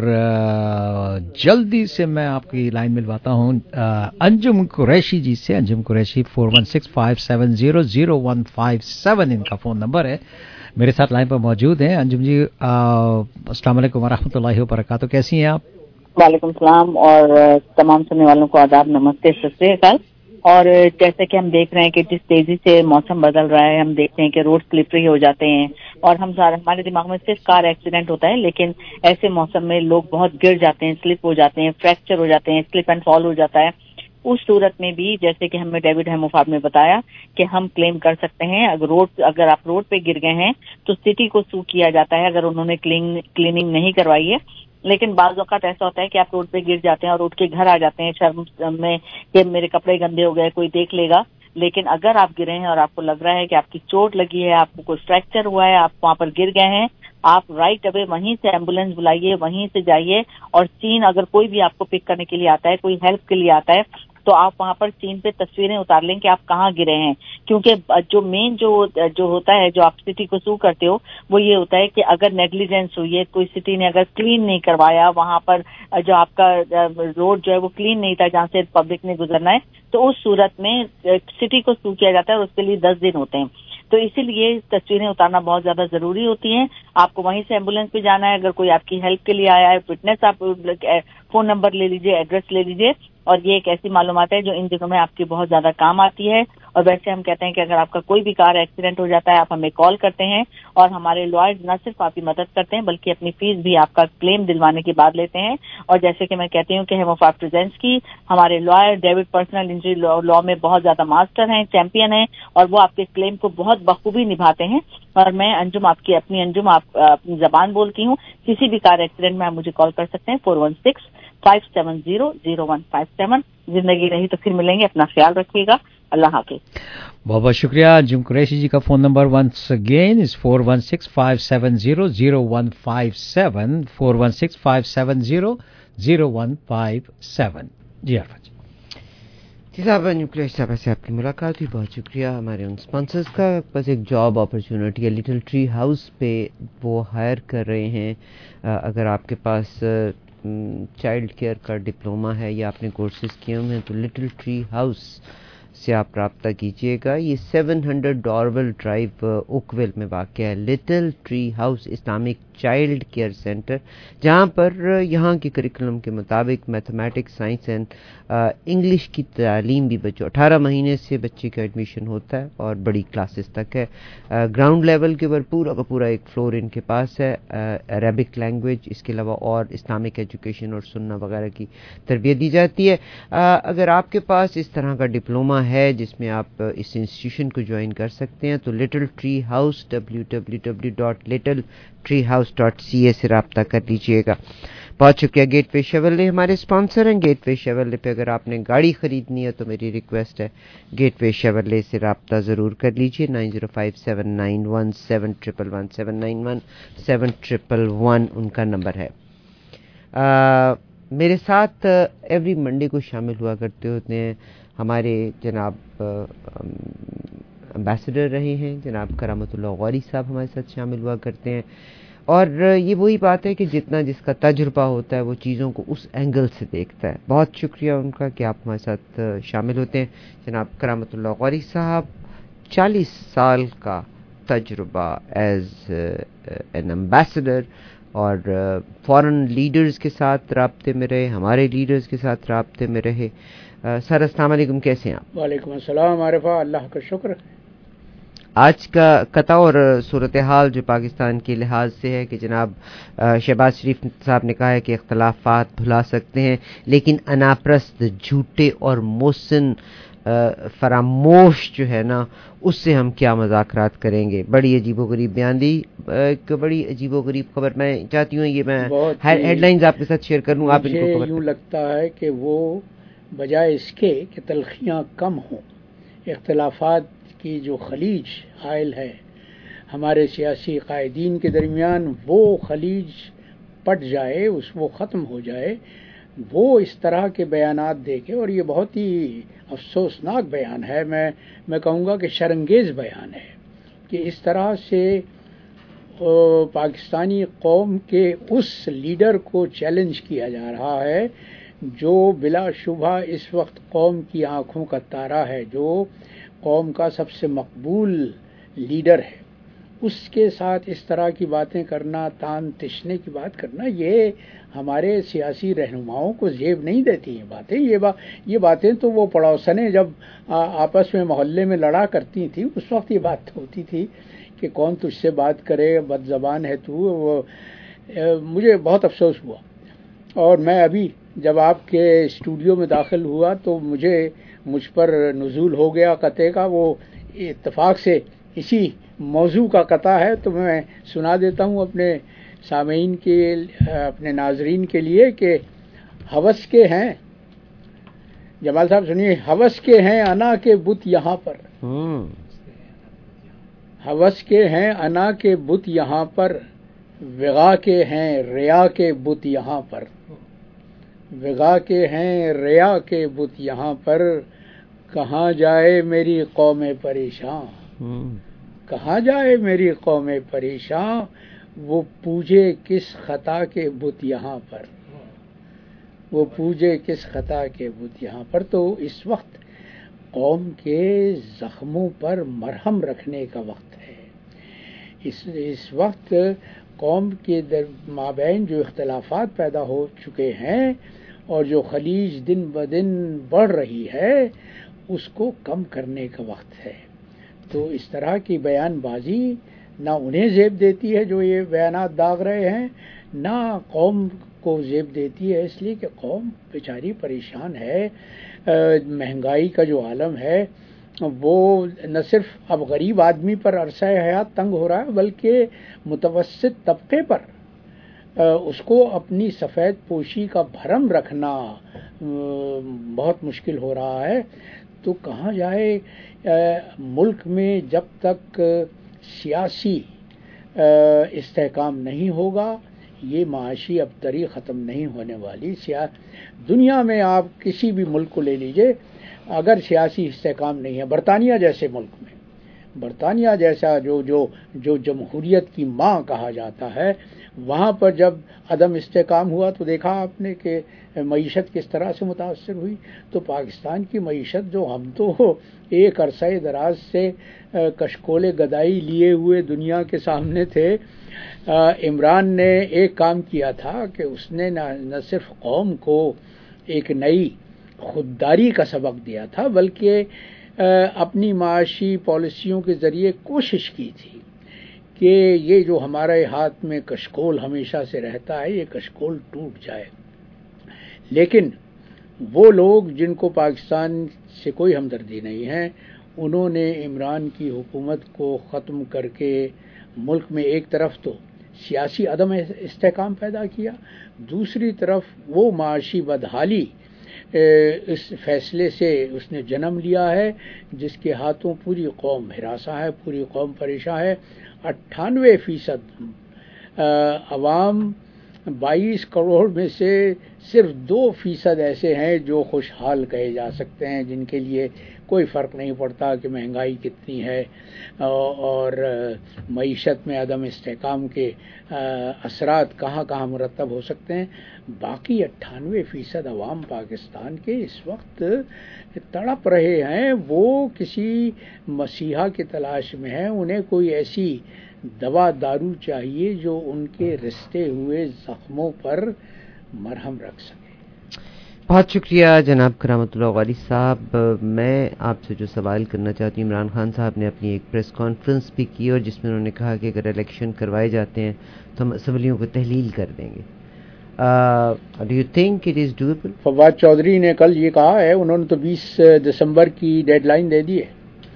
uh, जल्दी से मैं आपकी लाइन मिलवाता हूं uh, अंजुम कुरैशी जी से। Anjum Qureshi four one six five seven zero zero one five seven इनका फ़ोन नंबर है। मेरे साथ लाइन पर मौजूद हैं। अंजुम जी अस्सलाम वालेकुम वरहमतुल्लाहि वबरकातुहू, कैसी हैं आप? वालेकुम सलाम और तमाम सुनने वालों को आदाब, नमस्ते, सत श्री अकाल। और जैसे कि हम देख रहे हैं कि जिस तेजी से मौसम बदल रहा है, हम देखते हैं कि रोड स्लिपरी हो जाते हैं और हम सारे हमारे दिमाग में सिर्फ कार एक्सीडेंट होता है, लेकिन ऐसे मौसम में लोग बहुत गिर जाते हैं, स्लिप हो जाते हैं, फ्रैक्चर हो जाते हैं, स्लिप एंड फॉल हो जाता है। उस सूरत में भी जैसे कि हमें डेविड हेमोफार्ड ने बताया कि हम क्लेम कर सकते हैं। अगर रोड अगर आप रोड पे गिर गए हैं तो सिटी को सू किया जाता है अगर उन्होंने क्लीन क्लीनिंग नहीं करवाई है। लेकिन बाज़ औक़ात ऐसा होता है कि आप रोड पे गिर जाते हैं और उठ के घर आ जाते हैं शर्म में कि मेरे कपड़े गंदे हो गए, कोई देख लेगा। लेकिन अगर आप गिरे हैं और आपको लग रहा है कि आपकी चोट लगी है, आपको कोई फ्रैक्चर हुआ है, आप वहां पर गिर गए हैं, आप राइट अवे वहीं से एम्बुलेंस बुलाइए, वहीं से जाइए और सीन अगर कोई भी आपको पिक करने के लिए आता है, कोई हेल्प के लिए आता है, तो आप वहां पर सीन पे तस्वीरें उतार लें कि आप कहाँ गिरे हैं। क्योंकि जो मेन जो जो होता है, जो आप सिटी को सू करते हो, वो ये होता है कि अगर नेग्लिजेंस हुई है, कोई सिटी ने अगर क्लीन नहीं करवाया, वहां पर जो आपका रोड जो है वो क्लीन नहीं था जहाँ से पब्लिक ने गुजरना है, तो उस सूरत में सिटी को सू किया जाता है और उसके लिए दस दिन होते हैं। तो इसीलिए तस्वीरें उतारना बहुत ज्यादा जरूरी होती हैं। आपको वहीं से एम्बुलेंस पे जाना है, अगर कोई आपकी हेल्प के लिए आया है, फिटनेस, आप फोन नंबर ले लीजिए, एड्रेस ले लीजिए, और ये एक ऐसी मालूमात है जो इन दिनों में आपकी बहुत ज्यादा काम आती है। और वैसे हम कहते हैं कि अगर आपका कोई भी कार एक्सीडेंट हो जाता है, आप हमें कॉल करते हैं और हमारे लॉयर्स न सिर्फ आपकी मदद करते हैं बल्कि अपनी फीस भी आपका क्लेम दिलवाने के बाद लेते हैं। और जैसे कि मैं कहती हूँ कि हेमोफार्ड प्रेजेंट्स की हमारे lawyer David personal injury law में बहुत ज्यादा मास्टर हैं, चैंपियन हैं, और वो आपके क्लेम को बहुत बखूबी निभाते हैं। और मैं अंजुम, आपकी अपनी अंजुम, आप अपनी जबान बोलती हूँ। किसी भी कार एक्सीडेंट में आप मुझे कॉल कर सकते हैं four one six five seven zero zero one five seven. जिंदगी रही तो फिर मिलेंगे, अपना ख्याल रखिएगा, अल्लाह हाफिज। बहुत बहुत शुक्रिया। अंजुम कुरैशी जी का phone number once again is four one six five seven zero zero one five seven, four one six five seven zero zero one five seven. जी अरफत जी साहब, अंजुम कुरैशी साहब से आपकी मुलाकात हुई, बहुत शुक्रिया। हमारे उन स्पॉन्सर्स का बस एक जॉब अपॉर्चुनिटी है, लिटिल ट्री हाउस पे वो हायर कर रहे हैं। अगर आपके पास चाइल्ड केयर का डिप्लोमा है या आपने कोर्सेज किए हुए हैं तो लिटिल ट्री हाउस سے آپ رابطہ کیجیے گا. یہ seven hundred Dorval drive Oakville میں واقع ہے little tree house Islamic child care centre, جہاں پر یہاں کے کریکولم کے مطابق میتھمیٹکس, سائنس اینڈ انگلش کی تعلیم بھی بچوں اٹھارہ مہینے سے بچے کا ایڈمیشن ہوتا ہے اور بڑی کلاسز تک ہے. گراؤنڈ لیول کے اوپر پورا کا پورا ایک فلور ان کے پاس ہے, عربک لینگویج, اس کے علاوہ اور اسلامک ایجوکیشن اور سننا وغیرہ کی تربیت دی جاتی ہے. اگر آپ کے پاس اس طرح کا ڈپلوما ہے جس میں آپ اس انسٹیٹیوشن کو جوائن کر سکتے ہیں تو little tree house W W W dot little tree house dot C A سے رابطہ کر لیجیے گا. بہت شکریہ. گیٹ وے شیورلے ہمارے اسپانسر ہیں. گیٹ وے شیورلے پہ اگر آپ نے گاڑی خریدنی ہے تو میری ریکویسٹ ہے گیٹ وے شیورلے سے رابطہ ضرور کر لیجیے. Nine zero five seven nine one seven triple one seven nine one seven triple one ان کا نمبر ہے. آ, میرے ساتھ ایوری منڈے کو شامل ہوا کرتے ہوتے ہیں ہمارے جناب امبیسڈر رہے ہیں جناب کرامت اللہ غوری صاحب, ہمارے ساتھ شامل ہوا کرتے ہیں. اور یہ وہی بات ہے کہ جتنا جس کا تجربہ ہوتا ہے وہ چیزوں کو اس اینگل سے دیکھتا ہے. بہت شکریہ ان کا کہ آپ ہمارے ساتھ شامل ہوتے ہیں. جناب کرامت اللہ غوری صاحب, چالیس سال کا تجربہ ایز این امبیسڈر اور فارن لیڈرز کے ساتھ رابطے میں رہے, ہمارے لیڈرز کے ساتھ رابطے میں رہے. سر السلام علیکم, کیسے ہیں آپ؟ وعلیکم السلام عارفہ, اللہ کا شکر. آج کا قطع اور صورتحال جو پاکستان کے لحاظ سے ہے کہ جناب شہباز شریف صاحب نے کہا ہے کہ اختلافات بھلا سکتے ہیں لیکن اناپرست, جھوٹے اور موسن فراموش جو ہے نا اس سے ہم کیا مذاکرات کریں گے. بڑی عجیب و غریب بیان دی, ایک بڑی عجیب و غریب خبر. میں چاہتی ہوں یہ میں ہیڈ لائنز آپ کے ساتھ شیئر کر لوں, آپ ان کو. مجھے یوں لگتا ہے کہ وہ بجائے اس کے کہ تلخیاں کم ہوں, اختلافات کی جو خلیج حائل ہے ہمارے سیاسی قائدین کے درمیان, وہ خلیج پٹ جائے, اس وہ ختم ہو جائے. وہ اس طرح کے بیانات دے کے, اور یہ بہت ہی افسوسناک بیان ہے, میں میں کہوں گا کہ شرمگیز بیان ہے کہ اس طرح سے پاکستانی قوم کے اس لیڈر کو چیلنج کیا جا رہا ہے جو بلا شبہ اس وقت قوم کی آنکھوں کا تارا ہے, جو قوم کا سب سے مقبول لیڈر ہے. اس کے ساتھ اس طرح کی باتیں کرنا, تان تشنے کی بات کرنا, یہ ہمارے سیاسی رہنماؤں کو زیب نہیں دیتی ہیں باتیں. یہ با یہ باتیں تو وہ پڑوسنیں جب آپس میں محلے میں لڑا کرتی تھیں اس وقت یہ بات ہوتی تھی کہ کون تجھ سے بات کرے, بد زبان ہے تو. وہ مجھے بہت افسوس ہوا, اور میں ابھی جب آپ کے اسٹوڈیو میں داخل ہوا تو مجھے مجھ پر نزول ہو گیا قطعے کا. وہ اتفاق سے اسی موضوع کا قطع ہے تو میں سنا دیتا ہوں اپنے سامعین کے, اپنے ناظرین کے لیے کہ ہوس کے ہیں, جمال صاحب سنیے, ہوس کے ہیں انا کے بت یہاں پر, ہوس کے ہیں انا کے بت یہاں پر, وغا کے ہیں ریا کے بت یہاں پر, وغا کے ہیں ریا کے بت یہاں پر, کہاں جائے میری قوم پریشان, کہاں جائے میری قوم پریشان, وہ پوجے کس خطا کے بت یہاں پر, وہ پوجے کس خطا کے بت یہاں پر. تو اس وقت قوم کے زخموں پر مرہم رکھنے کا وقت ہے. اس اس وقت قوم کے در مابین جو اختلافات پیدا ہو چکے ہیں اور جو خلیج دن بدن بڑھ رہی ہے اس کو کم کرنے کا وقت ہے. تو اس طرح کی بیان بازی نہ انہیں زیب دیتی ہے جو یہ بیانات داغ رہے ہیں, نہ قوم کو زیب دیتی ہے, اس لیے کہ قوم بیچاری پریشان ہے. مہنگائی کا جو عالم ہے وہ نہ صرف اب غریب آدمی پر عرصہ حیات تنگ ہو رہا ہے بلکہ متوسط طبقے پر اس کو اپنی سفید پوشی کا بھرم رکھنا بہت مشکل ہو رہا ہے. تو کہاں جائے ملک میں جب تک سیاسی استحکام نہیں ہوگا یہ معاشی ابتری ختم نہیں ہونے والی. دنیا میں آپ کسی بھی ملک کو لے لیجئے, اگر سیاسی استحکام نہیں ہے, برطانیہ جیسے ملک میں برطانیہ جیسا جو جو جو جمہوریت کی ماں کہا جاتا ہے، وہاں پر جب عدم استحکام ہوا تو دیکھا آپ نے کہ معیشت کس طرح سے متاثر ہوئی. تو پاکستان کی معیشت جو ہم تو ایک عرصہ دراز سے کشکول گدائی لیے ہوئے دنیا کے سامنے تھے، عمران نے ایک کام کیا تھا کہ اس نے نہ صرف قوم کو ایک نئی خودداری کا سبق دیا تھا، بلکہ اپنی معاشی پالیسیوں کے ذریعے کوشش کی تھی کہ یہ جو ہمارے ہاتھ میں کشکول ہمیشہ سے رہتا ہے، یہ کشکول ٹوٹ جائے. لیکن وہ لوگ جن کو پاکستان سے کوئی ہمدردی نہیں ہے، انہوں نے عمران کی حکومت کو ختم کر کے ملک میں ایک طرف تو سیاسی عدم استحکام پیدا کیا، دوسری طرف وہ معاشی بدحالی اس فیصلے سے اس نے جنم لیا ہے جس کے ہاتھوں پوری قوم ہراساں ہے، پوری قوم پریشان ہے. اٹھانوے فیصد عوام بائیس کروڑ میں سے صرف دو فیصد ایسے ہیں جو خوشحال کہے جا سکتے ہیں، جن کے لیے کوئی فرق نہیں پڑتا کہ مہنگائی کتنی ہے اور معیشت میں عدم استحکام کے اثرات کہاں کہاں مرتب ہو سکتے ہیں. باقی اٹھانوے فیصد عوام پاکستان کے اس وقت تڑپ رہے ہیں، وہ کسی مسیحا کی تلاش میں ہیں. انہیں کوئی ایسی دوا دارو چاہیے جو ان کے رستے ہوئے زخموں پر مرہم رکھ سکے. بہت شکریہ جناب کرامت اللہ غالی صاحب. میں آپ سے جو سوال کرنا چاہتی ہوں، عمران خان صاحب نے اپنی ایک پریس کانفرنس بھی کی اور جس میں انہوں نے کہا کہ اگر الیکشن کروائے جاتے ہیں تو ہم اسمبلیوں کو تحلیل کر دیں گے. Do you think it is doable? Fawad Chaudhry نے کل یہ کہا ہے، انہوں نے تو بیس دسمبر کی ڈیڈ لائن دے دی ہے.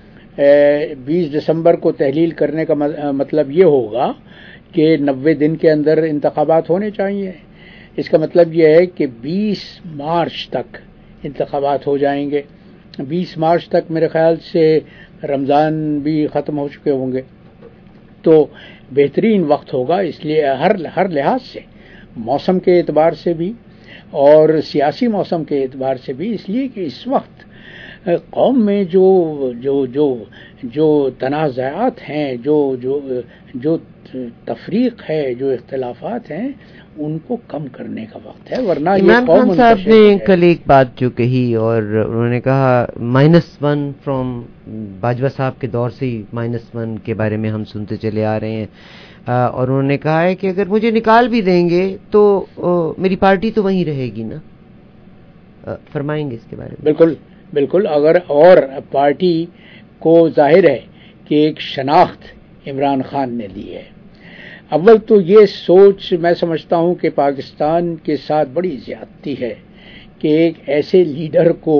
بیس دسمبر کو تحلیل کرنے کا مطلب یہ ہوگا کہ نوے دن کے اندر انتخابات ہونے چاہیے. اس کا مطلب یہ ہے کہ بیس مارچ تک انتخابات ہو جائیں گے. بیس مارچ تک میرے خیال سے رمضان بھی ختم ہو چکے ہوں گے، تو بہترین وقت ہوگا. اس لیے ہر ہر لحاظ سے، موسم کے اعتبار سے بھی اور سیاسی موسم کے اعتبار سے بھی، اس لیے کہ اس وقت قوم میں جو جو جو جو تنازعات ہیں، جو جو جو تفریق ہے، جو اختلافات ہیں، ان کو کم کرنے کا وقت ہے. ورنہ عمران خان صاحب نے کل ایک بات جو کہی اور انہوں نے کہا مائنس ون فرام باجوہ صاحب کے دور سے ہی مائنس ون کے بارے میں ہم سنتے چلے آ رہے ہیں، اور انہوں نے کہا ہے کہ اگر مجھے نکال بھی دیں گے تو میری پارٹی تو وہیں رہے گی نا. فرمائیں گے اس کے بارے میں؟ بالکل بالکل. اگر اور پارٹی کو ظاہر ہے کہ ایک شناخت عمران خان نے دی ہے. اول تو یہ سوچ میں سمجھتا ہوں کہ پاکستان کے ساتھ بڑی زیادتی ہے کہ ایک ایسے لیڈر کو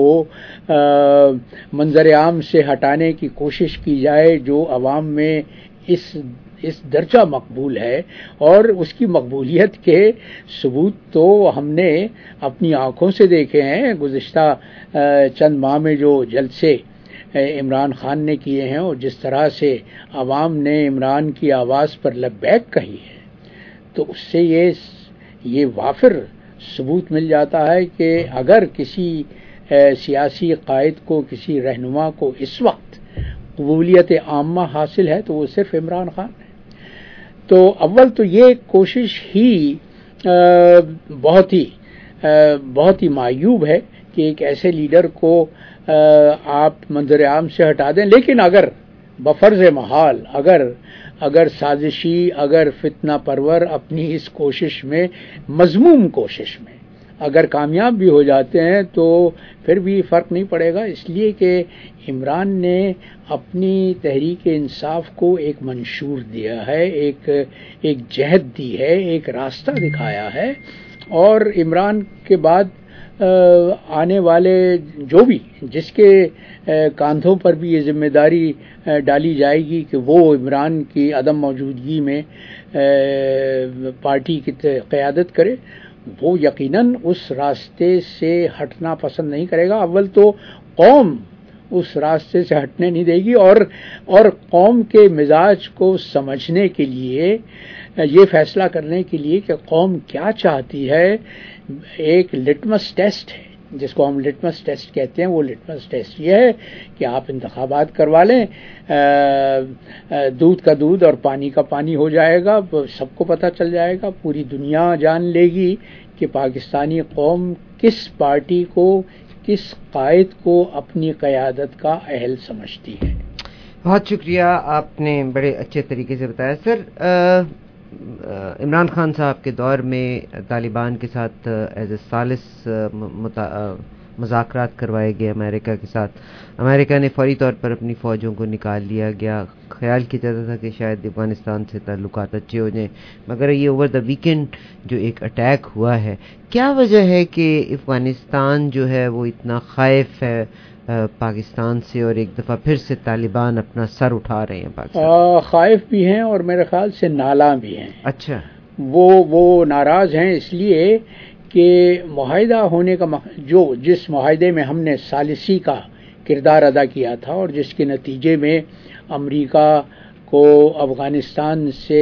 منظر عام سے ہٹانے کی کوشش کی جائے جو عوام میں اس اس درجہ مقبول ہے، اور اس کی مقبولیت کے ثبوت تو ہم نے اپنی آنکھوں سے دیکھے ہیں. گزشتہ چند ماہ میں جو جلسے عمران خان نے کیے ہیں اور جس طرح سے عوام نے عمران کی آواز پر لبیک کہی ہے، تو اس سے یہ یہ وافر ثبوت مل جاتا ہے کہ اگر کسی سیاسی قائد کو، کسی رہنما کو اس وقت قبولیت عامہ حاصل ہے تو وہ صرف عمران خان ہے. تو اول تو یہ کوشش ہی بہت ہی بہت ہی معیوب ہے کہ ایک ایسے لیڈر کو آپ منظر عام سے ہٹا دیں. لیکن اگر بفرض محال اگر اگر سازشی، اگر فتنہ پرور اپنی اس کوشش میں، مذموم کوشش میں اگر کامیاب بھی ہو جاتے ہیں تو پھر بھی فرق نہیں پڑے گا. اس لیے کہ عمران نے اپنی تحریک انصاف کو ایک منشور دیا ہے، ایک ایک جہد دی ہے، ایک راستہ دکھایا ہے. اور عمران کے بعد آنے والے جو بھی، جس کے کاندھوں پر بھی یہ ذمہ داری ڈالی جائے گی کہ وہ عمران کی عدم موجودگی میں پارٹی کی قیادت کرے، وہ یقیناً اس راستے سے ہٹنا پسند نہیں کرے گا. اول تو قوم اس راستے سے ہٹنے نہیں دے گی، اور اور قوم کے مزاج کو سمجھنے کے لیے، یہ فیصلہ کرنے کے لیے کہ قوم کیا چاہتی ہے، ایک لٹمس ٹیسٹ ہے جس کو ہم لٹمس ٹیسٹ کہتے ہیں. وہ لٹمس ٹیسٹ یہ ہے کہ آپ انتخابات کروا لیں, دودھ کا دودھ اور پانی کا پانی ہو جائے گا, سب کو پتہ چل جائے گا, پوری دنیا جان لے گی کہ پاکستانی قوم کس پارٹی کو, کس قائد کو اپنی قیادت کا اہل سمجھتی ہے. بہت شکریہ, آپ نے بڑے اچھے طریقے سے بتایا. سر, عمران خان صاحب کے دور میں طالبان کے ساتھ ایز اے ثالث مذاکرات کروائے گئے امریکہ کے ساتھ. امریکہ نے فوری طور پر اپنی فوجوں کو نکال لیا گیا. خیال کیا جاتا تھا کہ شاید افغانستان سے تعلقات اچھے ہو جائیں, مگر یہ اوور دا ویکینڈ جو ایک اٹیک ہوا ہے, کیا وجہ ہے کہ افغانستان جو ہے وہ اتنا خائف ہے پاکستان سے, اور ایک دفعہ پھر سے طالبان اپنا سر اٹھا رہے ہیں پاکستان؟ خائف بھی ہیں اور میرے خیال سے نالاں بھی ہیں. اچھا, وہ وہ ناراض ہیں اس لیے کہ معاہدہ ہونے کا جو جس معاہدے میں ہم نے ثالثی کا کردار ادا کیا تھا اور جس کے نتیجے میں امریکا کو افغانستان سے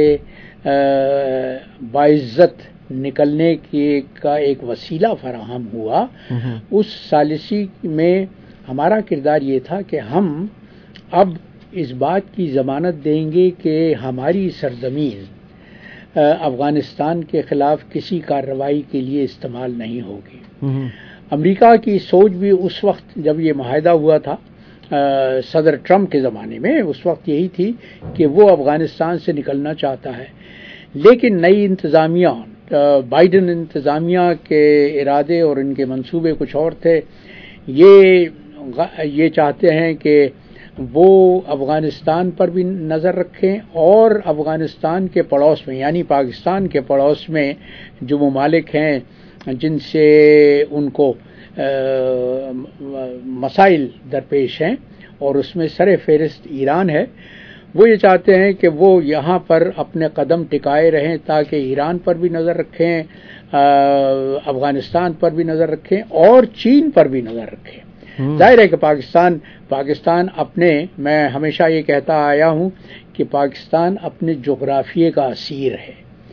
باعزت نکلنے کی کا ایک وسیلہ فراہم ہوا, اس ثالثی میں ہمارا کردار یہ تھا کہ ہم اب اس بات کی ضمانت دیں گے کہ ہماری سرزمین افغانستان کے خلاف کسی کارروائی کے لیے استعمال نہیں ہوگی. امریکہ کی سوچ بھی اس وقت جب یہ معاہدہ ہوا تھا صدر ٹرمپ کے زمانے میں, اس وقت یہی تھی کہ وہ افغانستان سے نکلنا چاہتا ہے, لیکن نئی انتظامیہ, بائیڈن انتظامیہ کے ارادے اور ان کے منصوبے کچھ اور تھے. یہ یہ چاہتے ہیں کہ وہ افغانستان پر بھی نظر رکھیں اور افغانستان کے پڑوس میں یعنی پاکستان کے پڑوس میں جو ممالک ہیں جن سے ان کو مسائل درپیش ہیں اور اس میں سر فہرست ایران ہے, وہ یہ چاہتے ہیں کہ وہ یہاں پر اپنے قدم ٹکائے رہیں تاکہ ایران پر بھی نظر رکھیں, افغانستان پر بھی نظر رکھیں اور چین پر بھی نظر رکھیں. ظاہر ہے کہ پاکستان پاکستان اپنے میں ہمیشہ یہ کہتا آیا ہوں کہ پاکستان اپنے جغرافیے کا اسیر ہے.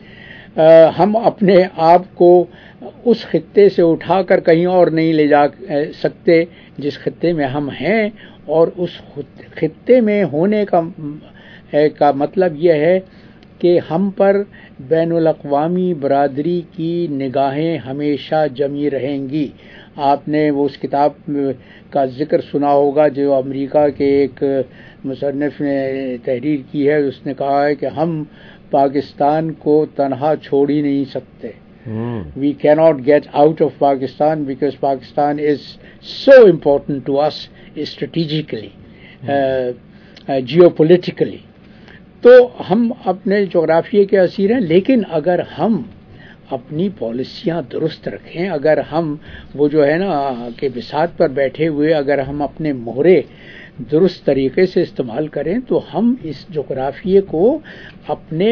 ہم اپنے آپ کو اس خطے سے اٹھا کر کہیں اور نہیں لے جا سکتے جس خطے میں ہم ہیں, اور اس خطے میں ہونے کا کا مطلب یہ ہے کہ ہم پر بین الاقوامی برادری کی نگاہیں ہمیشہ جمی رہیں گی. آپ نے وہ اس کتاب کا ذکر سنا ہوگا جو امریکہ کے ایک مصنف نے تحریر کی ہے, اس نے کہا ہے کہ ہم پاکستان کو تنہا چھوڑ ہی نہیں سکتے. We cannot get out of Pakistan because Pakistan is so important to us strategically, uh, uh, geopolitically. تو ہم اپنے جغرافیے کے اسیر ہیں, لیکن اگر ہم اپنی پالیسیاں درست رکھیں, اگر ہم وہ جو ہے نا کہ بساط پر بیٹھے ہوئے اگر ہم اپنے مہرے درست طریقے سے استعمال کریں تو ہم اس جغرافیے کو اپنے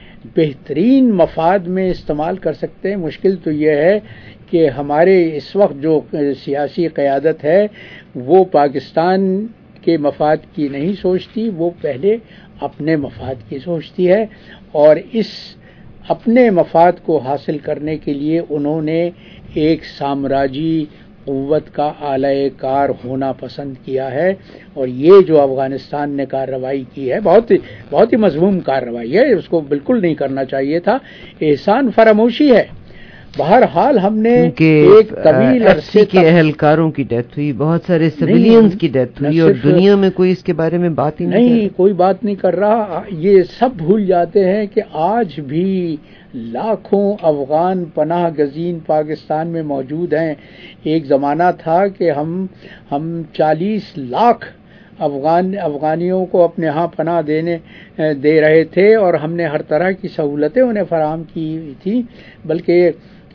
بہترین مفاد میں استعمال کر سکتے ہیں. مشکل تو یہ ہے کہ ہمارے اس وقت جو سیاسی قیادت ہے وہ پاکستان کے مفاد کی نہیں سوچتی, وہ پہلے اپنے مفاد کی سوچتی ہے, اور اس اپنے مفاد کو حاصل کرنے کے لیے انہوں نے ایک سامراجی قوت کا اعلی کار ہونا پسند کیا ہے. اور یہ جو افغانستان نے کارروائی کی ہے بہت بہت ہی مذموم کارروائی ہے, اس کو بالکل نہیں کرنا چاہیے تھا. احسان فراموشی ہے. بہرحال ہم نے ایک طویل عرصے کے اہلکاروں کی ڈیتھ ہوئی, بہت سارے سویلینز کی ڈیتھ ہوئی, اور دنیا میں کوئی اس کے بارے میں بات ہی نہیں نہیں کوئی بات نہیں کر رہا. یہ سب بھول جاتے ہیں کہ آج بھی لاکھوں افغان پناہ گزین پاکستان میں موجود ہیں. ایک زمانہ تھا کہ ہم ہم چالیس لاکھ افغان افغانیوں کو اپنے ہاں پناہ دینے دے رہے تھے, اور ہم نے ہر طرح کی سہولتیں انہیں فراہم کی تھیں. بلکہ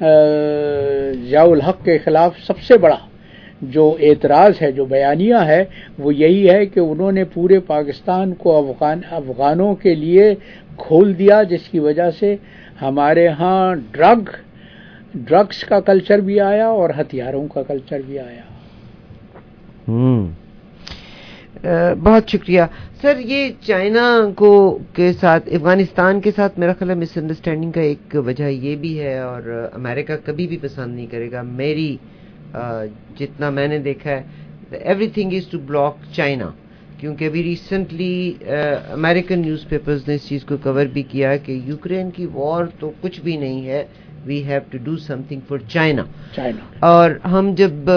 ضیاء الحق کے خلاف سب سے بڑا جو اعتراض ہے, جو بیانیہ ہے, وہ یہی ہے کہ انہوں نے پورے پاکستان کو افغان افغانوں کے لیے کھول دیا, جس کی وجہ سے ہمارے ہاں ڈرگ ڈرگس کا کلچر بھی آیا اور ہتھیاروں کا کلچر بھی آیا. ہم بہت شکریہ سر. یہ چائنا کو کے ساتھ افغانستان کے ساتھ میرا خیال ہے مس انڈرسٹینڈنگ کا ایک وجہ یہ بھی ہے, اور امریکہ کبھی بھی پسند نہیں کرے گا, میری جتنا میں نے دیکھا ہے everything is to block China, کیونکہ ابھی ریسنٹلی امریکن نیوز پیپرز نے اس چیز کو کور بھی کیا کہ یوکرین کی وار تو کچھ بھی نہیں ہے، we have to do something for China. اور ہم جب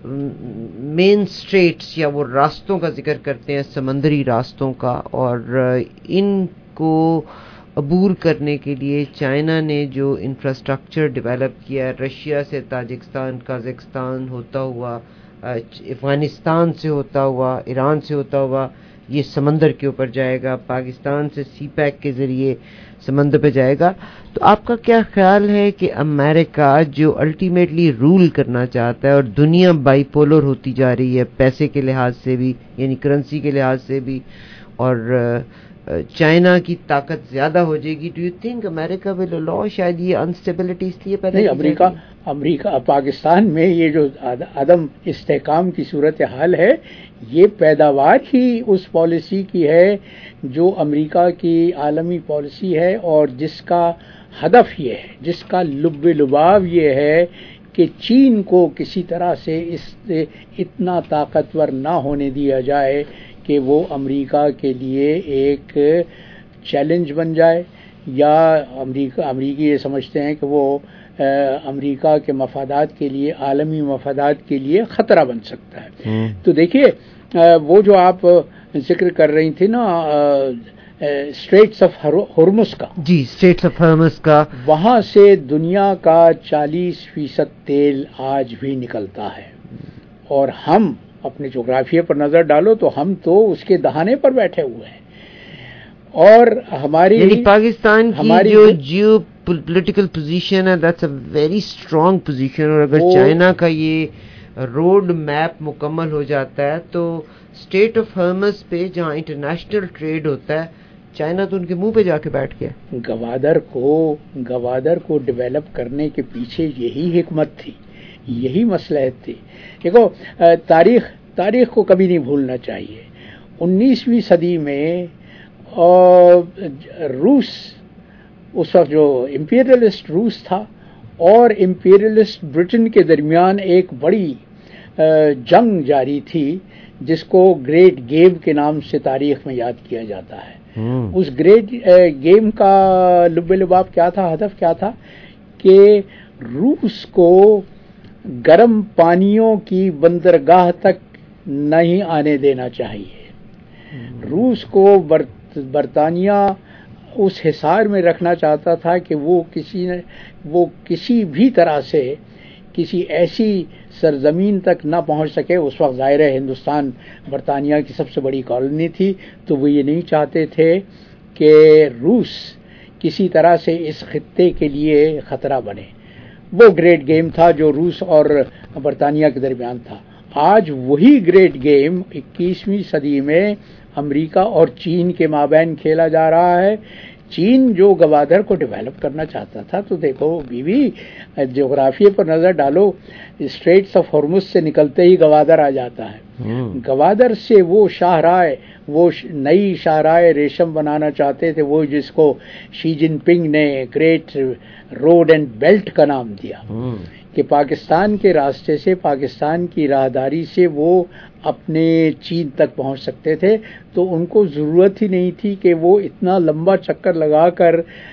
مین اسٹریٹس یا وہ راستوں کا ذکر کرتے ہیں، سمندری راستوں کا، اور ان کو عبور کرنے کے لیے چائنا نے جو انفراسٹرکچر ڈیولپ کیا، رشیا سے تاجکستان، قازقستان ہوتا ہوا، افغانستان سے ہوتا ہوا، ایران سے ہوتا ہوا، یہ سمندر کے اوپر جائے گا، پاکستان سے سی پیک کے ذریعے سمندر پہ جائے گا. تو آپ کا کیا خیال ہے کہ امریکہ جو الٹیمیٹلی رول کرنا چاہتا ہے، اور دنیا بائی پولر ہوتی جا رہی ہے پیسے کے لحاظ سے بھی، یعنی کرنسی کے لحاظ سے بھی، اور چائنا کی طاقت زیادہ ہو جائے گی، do you think America will allow? شاید یہ انسٹیبلٹی اس لیے پیدا نہیں، امریکہ امریکہ پاکستان میں یہ جو عدم استحکام کی صورتحال ہے، یہ پیداوار ہی اس پالیسی کی ہے جو امریکہ کی عالمی پالیسی ہے، اور جس کا ہدف یہ ہے، جس کا لب لباب یہ ہے کہ چین کو کسی طرح سے اس اتنا طاقتور نہ ہونے دیا جائے کہ وہ امریکہ کے لیے ایک چیلنج بن جائے، یا امریکہ امریکی یہ سمجھتے ہیں کہ وہ امریکہ کے مفادات کے لیے، عالمی مفادات کے لیے خطرہ بن سکتا ہے. تو دیکھیے وہ جو آپ ذکر کر رہی تھی نا اسٹریٹس آف ہرمز کا، جی اسٹریٹس آف ہرمز کا، وہاں سے دنیا کا چالیس فیصد تیل آج بھی نکلتا ہے، اور ہم اپنے جغرافیے پر نظر ڈالو تو ہم تو اس کے دہانے پر بیٹھے ہوئے ہیں، اور ہماری یعنی پاکستان کی جو جیو پولیٹیکل پوزیشن ہے that's a very strong position, اور اگر چائنا کا یہ روڈ میپ مکمل ہو جاتا ہے تو اسٹیٹ آف ہرمز پہ جہاں انٹرنیشنل ٹریڈ ہوتا ہے، چائنا تو ان کے منہ پہ جا کے بیٹھ گیا. گوادر کو گوادر کو ڈیولپ کرنے کے پیچھے یہی حکمت تھی، یہی مصلحت تھی. دیکھو تاریخ تاریخ کو کبھی نہیں بھولنا چاہیے. انیسویں صدی میں روس، اس وقت جو امپیریلسٹ روس تھا اور امپیریلسٹ برٹن کے درمیان ایک بڑی جنگ جاری تھی، جس کو گریٹ گیم کے نام سے تاریخ میں یاد کیا جاتا ہے. اس گریٹ گیم کا لب لباب کیا تھا، ہدف کیا تھا کہ روس کو گرم پانیوں کی بندرگاہ تک نہیں آنے دینا چاہیے. روس کو برطانیہ اس حصار میں رکھنا چاہتا تھا کہ وہ کسی وہ کسی بھی طرح سے کسی ایسی سرزمین تک نہ پہنچ سکے. اس وقت ظاہر ہے ہندوستان برطانیہ کی سب سے بڑی کالونی تھی، تو وہ یہ نہیں چاہتے تھے کہ روس کسی طرح سے اس خطے کے لیے خطرہ بنے. وہ گریٹ گیم تھا جو روس اور برطانیہ کے درمیان تھا. آج وہی گریٹ گیم اکیسویں صدی میں امریکہ اور چین کے مابین کھیلا جا رہا ہے. چین جو گوادر کو ڈیولپ کرنا چاہتا تھا، تو دیکھو بیوی جغرافیے پر نظر ڈالو، اسٹریٹس آف ہرمز سے نکلتے ہی گوادر آ جاتا ہے. گوادر سے وہ شاہراہ وہ نئی شاہراہ ریشم بنانا چاہتے تھے، وہ جس کو شی جن پنگ نے گریٹ روڈ اینڈ بیلٹ کا نام دیا، کہ پاکستان کے راستے سے، پاکستان کی راہداری سے وہ اپنے چین تک پہنچ سکتے تھے. تو ان کو ضرورت ہی نہیں تھی کہ وہ اتنا لمبا چکر لگا کر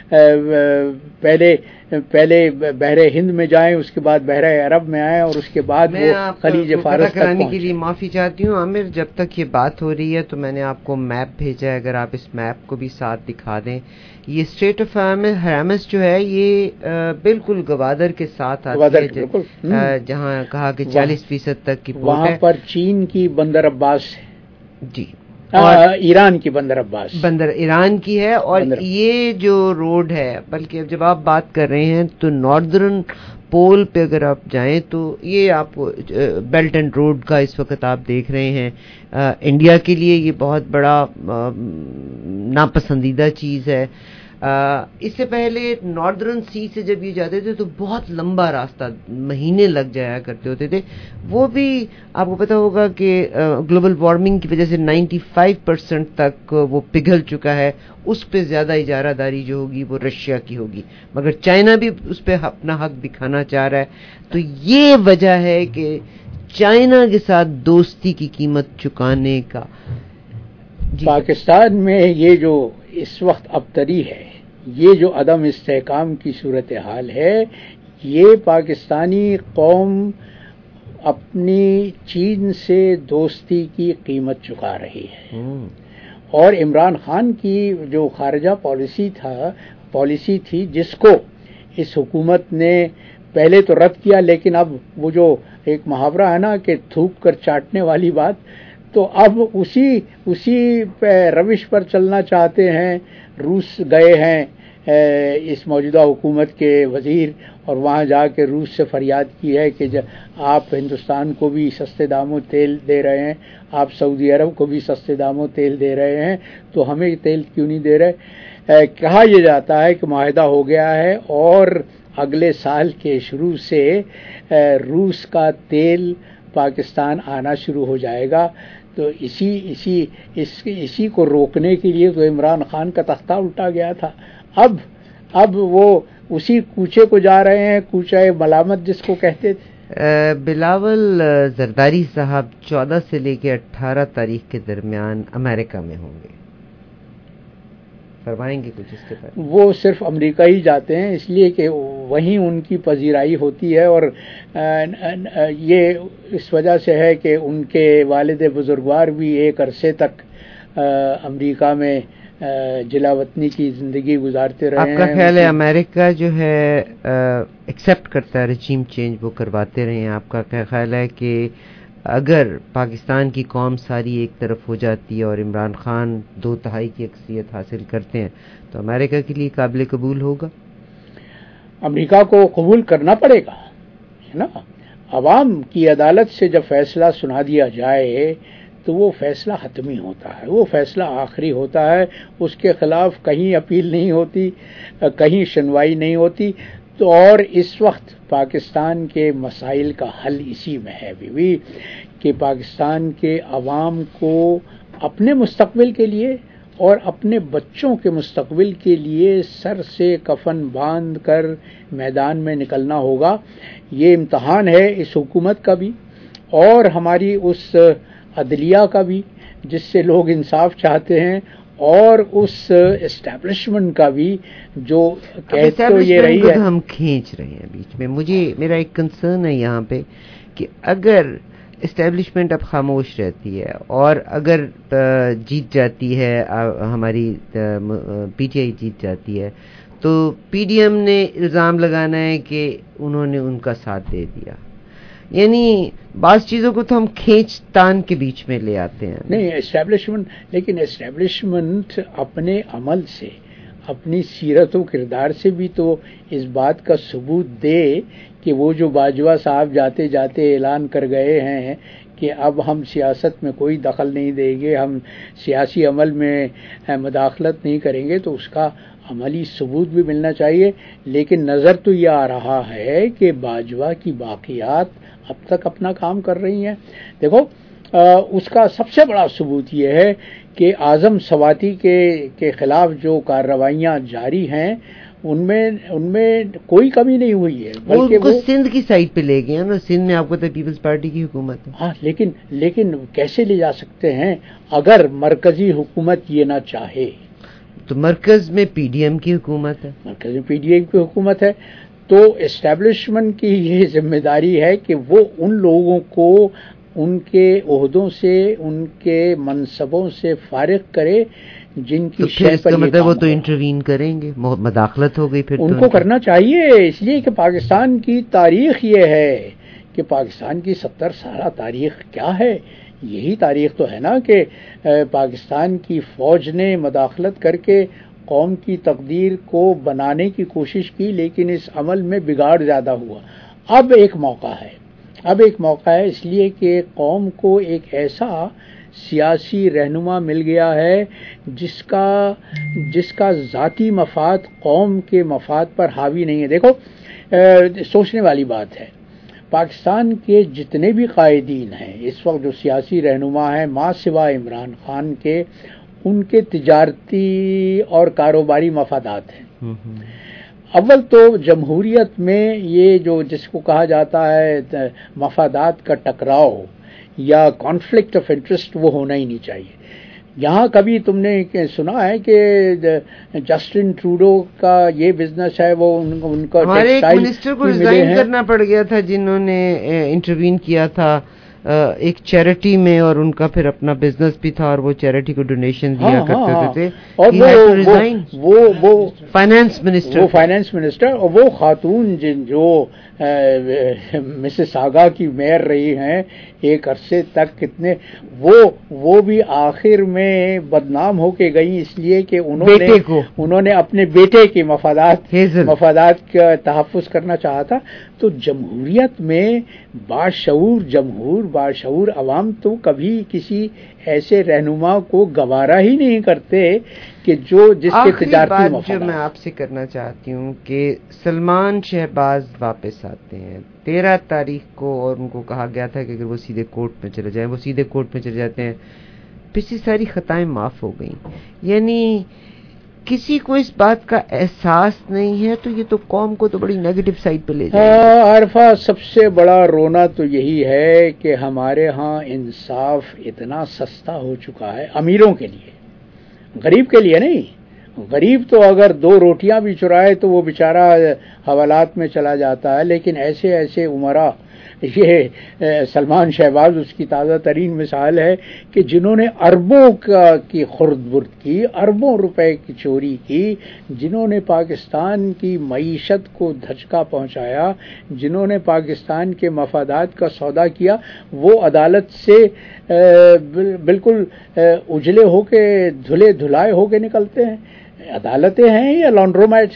پہلے پہلے بحر ہند میں جائیں، اس کے بعد بحر عرب میں آئیں، اور اس کے بعد وہ خلیج فارس تک کرانے کے لیے معافی چاہتی ہوں عامر، جب تک یہ بات ہو رہی ہے تو میں نے آپ کو میپ بھیجا ہے، اگر آپ اس میپ کو بھی ساتھ دکھا دیں. یہ اسٹریٹ آف ہرمز جو ہے یہ بالکل گوادر کے ساتھ آتی ہے، جہاں کہا کہ چالیس فیصد تک کی وہاں پر چین کی بندر عباس ہے، جی، اور ایران کی بندر عباس بندر ایران کی ہے. اور یہ جو روڈ ہے، بلکہ اب جب آپ بات کر رہے ہیں تو ناردرن پول پہ اگر آپ جائیں تو یہ آپ بیلٹ اینڈ روڈ کا اس وقت آپ دیکھ رہے ہیں. انڈیا کے لیے یہ بہت بڑا ناپسندیدہ چیز ہے. اس سے پہلے ناردرن سی سے جب یہ جاتے تھے تو بہت لمبا راستہ مہینے لگ جایا کرتے ہوتے تھے. وہ بھی آپ کو پتا ہوگا کہ گلوبل وارمنگ کی وجہ سے نائنٹی فائیو پرسینٹ تک وہ پگھل چکا ہے. اس پہ زیادہ اجارہ داری جو ہوگی وہ رشیا کی ہوگی, مگر چائنا بھی اس پہ اپنا حق دکھانا چاہ رہا ہے. تو یہ وجہ ہے کہ چائنا کے ساتھ دوستی کی قیمت چکانے کا. جی. پاکستان میں یہ جو اس وقت ابتری ہے, یہ جو عدم استحکام کی صورتحال ہے, یہ پاکستانی قوم اپنی چین سے دوستی کی قیمت چکا رہی ہے. اور عمران خان کی جو خارجہ پالیسی تھا پالیسی تھی جس کو اس حکومت نے پہلے تو رد کیا, لیکن اب وہ جو ایک محاورہ ہے نا کہ تھوک کر چاٹنے والی بات, تو اب اسی اسی روش پر چلنا چاہتے ہیں. روس گئے ہیں اس موجودہ حکومت کے وزیر, اور وہاں جا کے روس سے فریاد کی ہے کہ آپ ہندوستان کو بھی سستے داموں تیل دے رہے ہیں, آپ سعودی عرب کو بھی سستے داموں تیل دے رہے ہیں, تو ہمیں تیل کیوں نہیں دے رہے. کہا یہ جاتا ہے کہ معاہدہ ہو گیا ہے اور اگلے سال کے شروع سے روس کا تیل پاکستان آنا شروع ہو جائے گا. تو اسی اسی اس اسی کو روکنے کے لیے تو عمران خان کا تختہ الٹا گیا تھا. اب اب وہ اسی کوچے کو جا رہے ہیں, کوچہ ملامت جس کو کہتے تھے. بلاول زرداری صاحب چودہ سے لے کے اٹھارہ تاریخ کے درمیان امریکہ میں ہوں گے, فرمائیں گے کچھ اس کے بارے میں؟ وہ صرف امریکہ ہی جاتے ہیں اس لیے کہ وہیں ان کی پذیرائی ہوتی ہے, اور یہ اس وجہ سے ہے کہ ان کے والد بزرگوار بھی ایک عرصے تک امریکہ میں جلا وطنی کی زندگی گزارتے رہے ہیں. آپ کا خیال ہے امریکہ جو ہے ایکسیپٹ کرتا ہے رجیم چینج, وہ کرواتے رہے ہیں؟ آپ کا کیا خیال ہے کہ اگر پاکستان کی قوم ساری ایک طرف ہو جاتی ہے اور عمران خان دو تہائی کی اکثریت حاصل کرتے ہیں تو امریکہ کے لیے قابل قبول ہوگا؟ امریکہ کو قبول کرنا پڑے گا, ہے نا. عوام کی عدالت سے جب فیصلہ سنا دیا جائے تو وہ فیصلہ حتمی ہوتا ہے, وہ فیصلہ آخری ہوتا ہے, اس کے خلاف کہیں اپیل نہیں ہوتی, کہیں سنوائی نہیں ہوتی. تو اور اس وقت پاکستان کے مسائل کا حل اسی میں ہے بھی کہ پاکستان کے عوام کو اپنے مستقبل کے لیے اور اپنے بچوں کے مستقبل کے لیے سر سے کفن باندھ کر میدان میں نکلنا ہوگا. یہ امتحان ہے اس حکومت کا بھی اور ہماری اس عدلیہ کا بھی جس سے لوگ انصاف چاہتے ہیں, اور اس اسٹیبلشمنٹ کا بھی جو کہتے تو یہ رہی ہے. ہم کھینچ رہے ہیں بیچ میں. مجھے میرا ایک کنسرن ہے یہاں پہ کہ اگر اسٹیبلشمنٹ اب خاموش رہتی ہے اور اگر جیت جاتی ہے ہماری پی ٹی آئی جیت جاتی ہے تو پی ڈی ایم نے الزام لگانا ہے کہ انہوں نے ان کا ساتھ دے دیا. یعنی بعض چیزوں کو تو ہم کھینچ تان کے بیچ میں لے آتے ہیں. نہیں اسٹیبلشمنٹ, لیکن اسٹیبلشمنٹ اپنے عمل سے اپنی سیرت و کردار سے بھی تو اس بات کا ثبوت دے کہ وہ جو باجوہ صاحب جاتے جاتے اعلان کر گئے ہیں کہ اب ہم سیاست میں کوئی دخل نہیں دیں گے, ہم سیاسی عمل میں مداخلت نہیں کریں گے, تو اس کا عملی ثبوت بھی ملنا چاہیے. لیکن نظر تو یہ آ رہا ہے کہ باجوہ کی باقیات اب تک اپنا کام کر رہی ہیں. دیکھو اس کا سب سے بڑا ثبوت یہ ہے کہ اعظم سواتی کے کے خلاف جو کارروائیاں جاری ہیں ان میں ان میں کوئی کمی نہیں ہوئی ہے, بلکہ وہ سندھ کی سائڈ پہ لے گئے ہیں نا. سندھ میں آپ کو تو پیپلز پارٹی کی حکومت ہے. ہاں لیکن لیکن کیسے لے جا سکتے ہیں اگر مرکزی حکومت یہ نہ چاہے؟ تو مرکز میں پی ڈی ایم کی حکومت ہے, مرکز میں پی ڈی ایم کی حکومت ہے. تو اسٹیبلشمنٹ کی یہ ذمہ داری ہے کہ وہ ان لوگوں کو ان کے عہدوں سے ان کے منصبوں سے فارغ کرے جن کی شے پر مطلب وہ تو انٹروین کریں گے, مداخلت ہو گئی پھر ان کو کرنا چاہیے. اس لیے کہ پاکستان کی تاریخ یہ ہے کہ پاکستان کی ستر سالہ تاریخ کیا ہے. یہی تاریخ تو ہے نا کہ پاکستان کی فوج نے مداخلت کر کے قوم کی تقدیر کو بنانے کی کوشش کی, لیکن اس عمل میں بگاڑ زیادہ ہوا. اب ایک موقع ہے اب ایک موقع ہے اس لیے کہ قوم کو ایک ایسا سیاسی رہنما مل گیا ہے جس کا جس کا ذاتی مفاد قوم کے مفاد پر حاوی نہیں ہے. دیکھو سوچنے والی بات ہے, پاکستان کے جتنے بھی قائدین ہیں اس وقت جو سیاسی رہنما ہیں ماں سوا عمران خان کے, ان کے تجارتی اور کاروباری مفادات ہیں. اول تو جمہوریت میں یہ جو جس کو کہا جاتا ہے مفادات کا ٹکراؤ یا کانفلکٹ آف انٹرسٹ وہ ہونا ہی نہیں چاہیے. یہاں کبھی تم نے سنا ہے کہ جسٹن ٹروڈو کا یہ بزنس ہے وہ ان کا ہمارے ایک منسٹر کو ریزائن کرنا پڑ گیا تھا جنہوں نے انٹروین کیا تھا ایک چیریٹی میں, اور ان کا پھر اپنا بزنس بھی تھا اور وہ چیریٹی کو ڈونیشن دیا کرتے تھے, اور وہ وہ فائنانس منسٹر وہ فائنانس منسٹر اور وہ خاتون جن جو مسز آگا کی میئر رہی ہیں ایک عرصے تک, کتنے وہ وہ بھی آخر میں بدنام ہو کے گئی اس لیے کہ انہوں نے انہوں نے اپنے بیٹے کے مفادات مفادات کا تحفظ کرنا چاہا تھا. تو جمہوریت میں باشعور جمہور باشعور عوام تو کبھی کسی ایسے رہنما کو گوارا ہی نہیں کرتے کہ جو جس کے تجارتی مفادات. جو میں آپ سے کرنا چاہتی ہوں کہ سلمان شہباز واپس آتے ہیں تیرہ تاریخ کو, اور ان کو کہا گیا تھا کہ اگر وہ سیدھے کورٹ میں چلے جائیں, وہ سیدھے کورٹ میں چلے جاتے ہیں, پچھلی ساری خطائیں معاف ہو گئیں. یعنی کسی کو اس بات کا احساس نہیں ہے, تو یہ تو قوم کو تو بڑی نیگیٹو سائڈ پہ لے جائے. عارفہ سب سے بڑا رونا تو یہی ہے کہ ہمارے ہاں انصاف اتنا سستا ہو چکا ہے امیروں کے لیے, غریب کے لیے نہیں. غریب تو اگر دو روٹیاں بھی چرائے تو وہ بیچارہ حوالات میں چلا جاتا ہے, لیکن ایسے ایسے عمرا, یہ سلمان شہباز اس کی تازہ ترین مثال ہے کہ جنہوں نے اربوں کا کی خرد برد کی, اربوں روپے کی چوری کی, جنہوں نے پاکستان کی معیشت کو دھچکا پہنچایا, جنہوں نے پاکستان کے مفادات کا سودا کیا, وہ عدالت سے بالکل اجلے ہو کے دھلے دھلائے ہو کے نکلتے ہیں. عدالتیں ہیں یا لانڈرومیٹ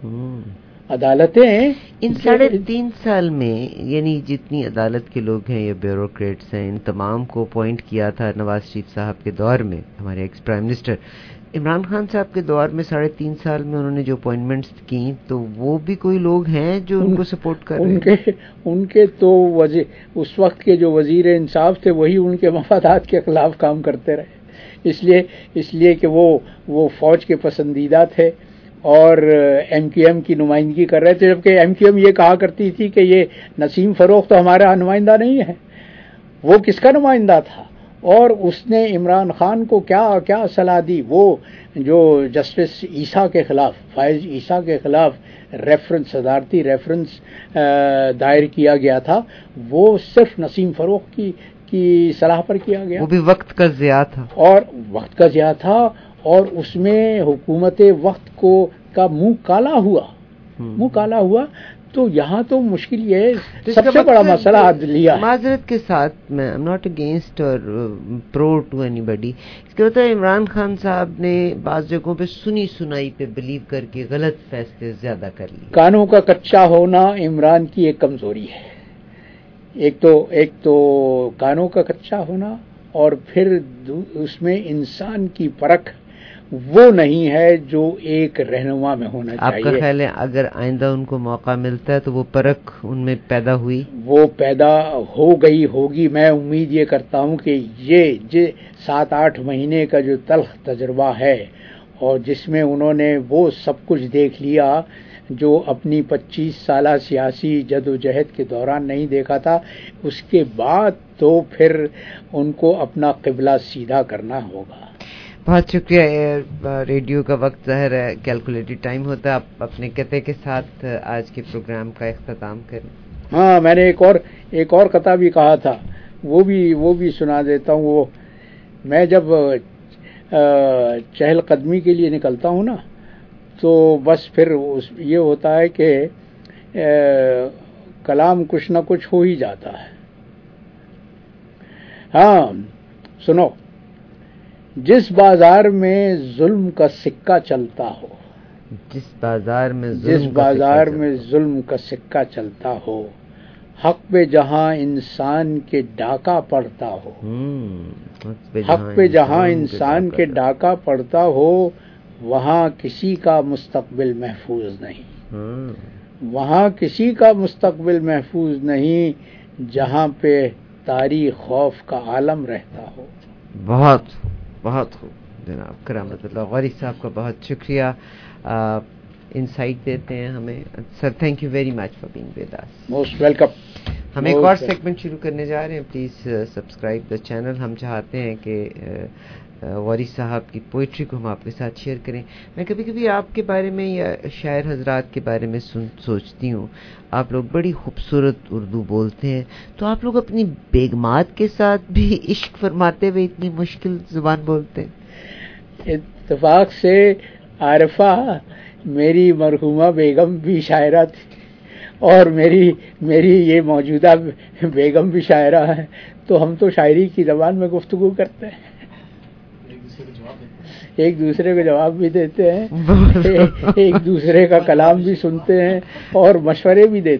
عدالتیں ان ساڑھے تین سال میں, یعنی جتنی عدالت کے لوگ ہیں یا بیوروکریٹس ہیں, ان تمام کو اپوائنٹ کیا تھا نواز شریف صاحب کے دور میں, ہمارے ex prime minister Imran Khan صاحب کے دور میں ساڑھے تین سال میں انہوں نے جو اپوائنٹمنٹس کی, تو وہ بھی کوئی لوگ ہیں جو ان کو سپورٹ کر رہے ہیں. ان کے ان کے تو وزیر, اس وقت کے جو وزیر انصاف تھے وہی ان کے مفادات کے خلاف کام کرتے رہے, اس لیے اس لیے کہ وہ وہ فوج کے پسندیدہ تھے اور ایم کیو ایم کی نمائندگی کر رہے تھے, جبکہ ایم کیو ایم یہ کہا کرتی تھی کہ یہ نسیم فروخ تو ہمارا نمائندہ نہیں ہے. وہ کس کا نمائندہ تھا؟ اور اس نے عمران خان کو کیا کیا صلاح دی. وہ جو جسٹس عیسیٰ کے خلاف, فائز عیسیٰ کے خلاف ریفرنس صدارتی ریفرنس دائر کیا گیا تھا, وہ صرف نسیم فروخ کی کی صلاح پر کیا گیا. وہ بھی وقت کا ضیاع تھا, اور وقت کا ضیاع تھا, اور اس میں حکومت وقت کو کا منہ کالا ہوا منہ کالا ہوا تو یہاں تو مشکل یہ ہے, سب سے بڑا مسئلہ عدلیہ. معذرت کے ساتھ میں ایم ناٹ اگینسٹ اور پرو ٹو اینی بڈی, اس کے مطلب عمران خان صاحب نے بعض جگہوں پہ سنی سنائی پہ بلیو کر کے غلط فیصلے زیادہ کر لیے. کانوں کا کچا ہونا عمران کی ایک کمزوری ہے. ایک تو ایک تو کانوں کا کچا ہونا, اور پھر اس میں انسان کی پرکھ وہ نہیں ہے جو ایک رہنما میں ہونا چاہیے. آپ کا خیال ہے اگر آئندہ ان کو موقع ملتا ہے تو وہ پرکھ ان میں پیدا ہوئی وہ پیدا ہو گئی ہوگی. میں امید یہ کرتا ہوں کہ یہ جو سات آٹھ مہینے کا جو تلخ تجربہ ہے, اور جس میں انہوں نے وہ سب کچھ دیکھ لیا جو اپنی پچیس سالہ سیاسی جد و جہد کے دوران نہیں دیکھا تھا, اس کے بعد تو پھر ان کو اپنا قبلہ سیدھا کرنا ہوگا. بہت شکریہ. ریڈیو کا وقت ظاہر ہے کیلکولیٹڈ ٹائم ہوتا ہے, آپ اپنے قطعے کے ساتھ آج کے پروگرام کا اختتام کریں. ہاں, میں نے ایک اور ایک اور قطعہ بھی کہا تھا, وہ بھی وہ بھی سنا دیتا ہوں. وہ میں جب چہل قدمی کے لیے نکلتا ہوں نا, تو بس پھر اس یہ ہوتا ہے کہ کلام کچھ نہ کچھ ہو ہی جاتا ہے. ہاں سنو, جس بازار میں ظلم کا سکہ چلتا ہو جس بازار میں جس بازار میں ظلم کا سکہ چلتا ہو حق پہ جہاں انسان کے ڈاکہ پڑتا ہو، حق پہ جہاں انسان کے ڈاکہ پڑتا ہو، وہاں کسی کا مستقبل محفوظ نہیں، وہاں کسی کا مستقبل محفوظ نہیں جہاں پہ تاریخ خوف کا عالم رہتا ہو۔ بہت بہت خوب جناب کرامت اللہ غوری صاحب کا بہت شکریہ، انسائٹ دیتے ہیں ہمیں sir. Thank you very much for being with us. Most welcome. ہم ایک اور سیگمنٹ شروع کرنے جا رہے ہیں. Please subscribe the channel. ہم چاہتے ہیں کہ غوری صاحب کی پوئٹری کو ہم آپ کے ساتھ شیئر کریں. میں کبھی کبھی آپ کے بارے میں یا شاعر حضرات کے بارے میں سن سوچتی ہوں، آپ لوگ بڑی خوبصورت اردو بولتے ہیں، تو آپ لوگ اپنی بیگمات کے ساتھ بھی عشق فرماتے ہوئے اتنی مشکل زبان بولتے ہیں؟ اتفاق سے عارفہ میری مرحومہ بیگم بھی شاعرہ تھی اور میری میری یہ موجودہ بیگم بھی شاعرہ ہے، تو ہم تو شاعری کی زبان میں گفتگو کرتے ہیں، ایک دوسرے کو جواب بھی دیتے ہیں، ایک دوسرے کا کلام بھی سنتے ہیں اور مشورے بھی دیتے ہیں.